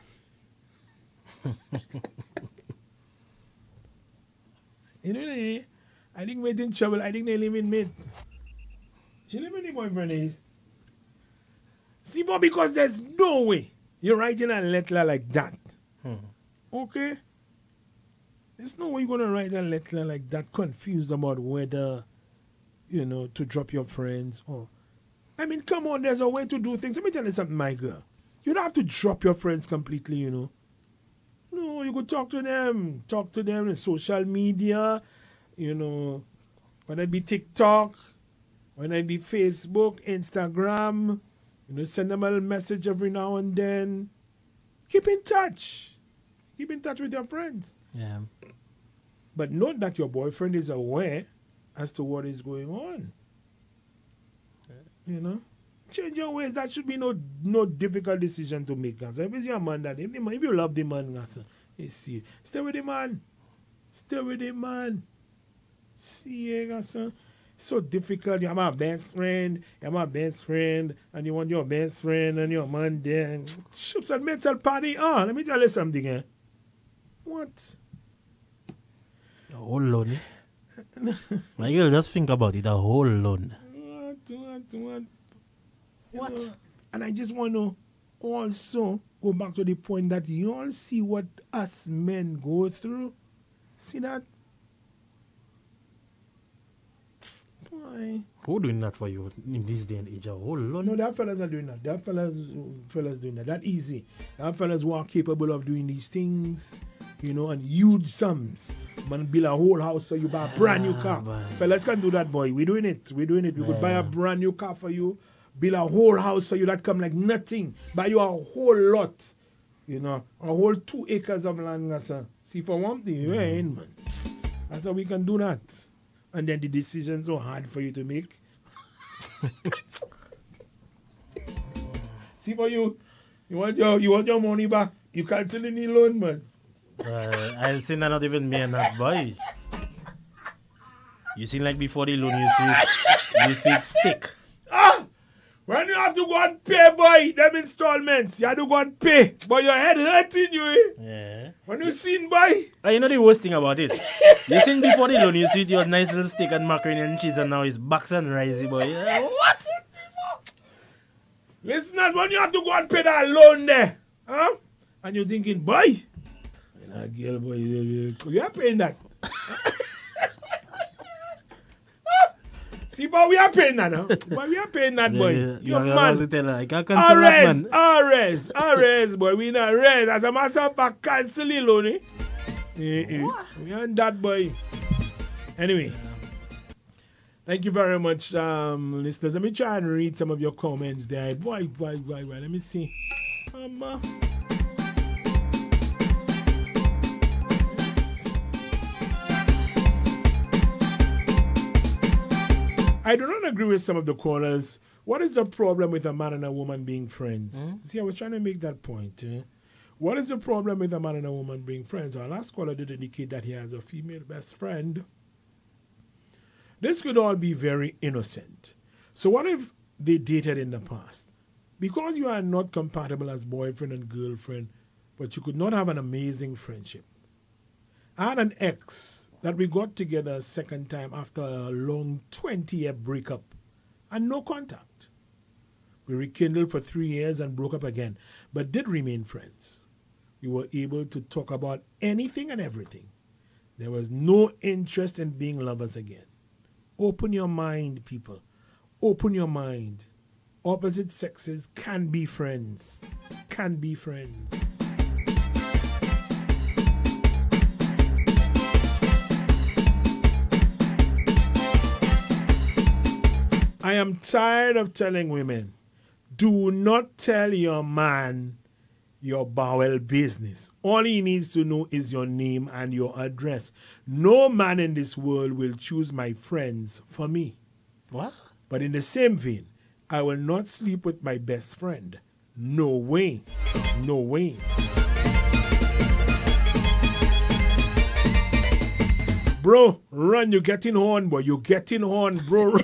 Speaker 1: You know, I think we're in trouble. I think they live in mid. She live in the boyfriend is. See, but because there's no way you're writing a letter like that.
Speaker 2: Hmm.
Speaker 1: Okay? There's no way you're going to write a letter like that, confused about whether, you know, to drop your friends or... I mean, come on, there's a way to do things. Let me tell you something, my girl. You don't have to drop your friends completely, you know. No, you could talk to them. Talk to them in social media, you know, whether it be TikTok, whether it be Facebook, Instagram, you know, send them a message every now and then. Keep in touch. Keep in touch with your friends.
Speaker 2: Yeah.
Speaker 1: But note that your boyfriend is aware as to what is going on. You know? Change your ways. That should be no no difficult decision to make. So if it's your man, that if, the man, if you love the man, you see, stay with the man. Stay with the man. See, it's so difficult. You're my best friend. You're my best friend. And you want your best friend and your man there. Shoops and mental party. Oh, let me tell you something. Eh? What?
Speaker 2: A whole loan. My girl, just think about it. A whole loan.
Speaker 1: What? What? What? What? Know, and I just want to also go back to the point that you all see what us men go through. See that? Boy.
Speaker 2: Who doing that for you in this day and age? A whole loan?
Speaker 1: No, that fellas are doing that. That fellas, fellas doing that. That easy. That fellas who are capable of doing these things, you know, and huge sums. Man, build a whole house so you buy a brand new car. Ah, fellas can do that, boy. We're doing it. We're doing it. We yeah. could buy a brand new car for you. Build a whole house so you that come like nothing. Buy you a whole lot. You know, a whole two acres of land. Sir. See, for one thing, you ain't, man. That's how we can do that. And then the decision's so hard for you to make. See, for you, you want your you want your money back. You cancel any loan, man.
Speaker 2: Uh, I'll say not even me and that boy. You see, like before the loan, you see, you see it stick.
Speaker 1: Ah! When you have to go and pay, boy, them installments, you have to go and pay. But your head hurting you, eh?
Speaker 2: Yeah.
Speaker 1: When you seen, boy.
Speaker 2: Uh, you know the worst thing about it? You seen before the loan, you see your nice little steak and macaroni and cheese, and now it's box and risey, boy. Yeah.
Speaker 1: What? Listen, when you have to go and pay that loan there, huh? And you're thinking, boy, that girl, boy, you are paying that. See, but we are paying that, huh? But we are paying that, boy.
Speaker 2: Yeah,
Speaker 1: You're
Speaker 2: man. Tell her. I can't cancel
Speaker 1: Arrest,
Speaker 2: that, man.
Speaker 1: arrest, arrest, boy. We not arrest. As a matter of fact, cancel the loan, eh? eh, eh. We on that, boy. Anyway, thank you very much, um, listeners. Let me try and read some of your comments there. Boy, boy, boy, boy. Let me see. Um, uh, I do not agree with some of the callers. What is the problem with a man and a woman being friends? Mm-hmm. See, I was trying to make that point. Eh? What is the problem with a man and a woman being friends? Our last caller did indicate that he has a female best friend. This could all be very innocent. So what if they dated in the past? Because you are not compatible as boyfriend and girlfriend, but you could not have an amazing friendship. I had an ex that we got together a second time after a long twenty-year breakup and no contact. We rekindled for three years and broke up again, but did remain friends. We were able to talk about anything and everything. There was no interest in being lovers again. Open your mind, people. Open your mind. Opposite sexes can be friends. Can be friends. I am tired of telling women, do not tell your man your bowel business. All he needs to know is your name and your address. No man in this world will choose my friends for me.
Speaker 5: What?
Speaker 1: But in the same vein, I will not sleep with my best friend. No way. No way. Bro, run, you're getting horn, boy. You're getting horn, bro.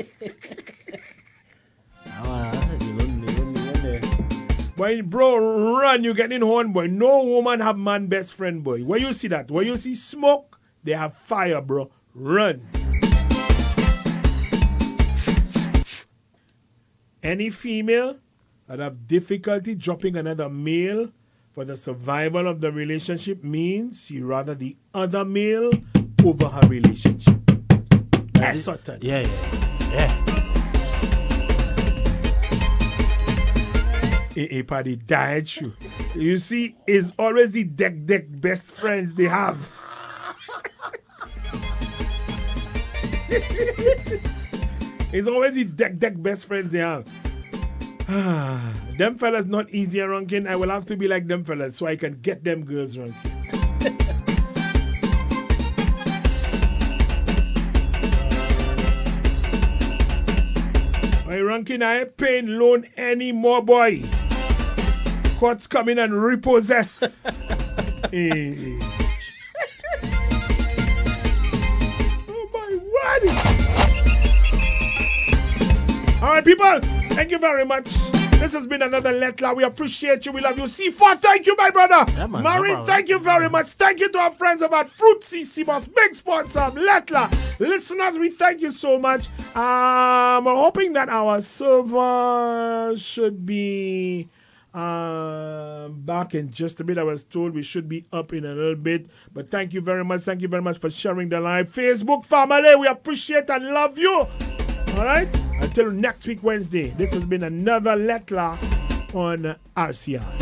Speaker 1: Boy, bro, run, you getting horn, boy. No woman have man best friend, boy. Where you see that? Where you see smoke, they have fire, bro. Run. Any female that have difficulty dropping another male for the survival of the relationship means she rather the other male over her relationship. That's certain.
Speaker 2: Yeah, yeah, yeah.
Speaker 1: A, a party died you. You see, it's always the deck deck best friends they have. It's always the deck deck best friends they have. Them fellas not easier, Rankin. I will have to be like them fellas so I can get them girls, Rankin. Hey, Rankin, I ain't paying loan anymore, boy. Courts come in and repossess. Hey. Oh, my word. All right, people, thank you very much. This has been another Letla. We appreciate you. We love you. C four, thank you, my brother.
Speaker 2: Yeah, man,
Speaker 1: Maureen,
Speaker 2: no
Speaker 1: thank you very much. Thank you to our friends about Fruitsissimo, big sponsor of Letla. Listeners, we thank you so much. Um, we're hoping that our server should be um, back in just a bit. I was told we should be up in a little bit. But thank you very much. Thank you very much for sharing the live. Facebook family, we appreciate and love you. All right? Until next week, Wednesday, this has been another Letla on R C I.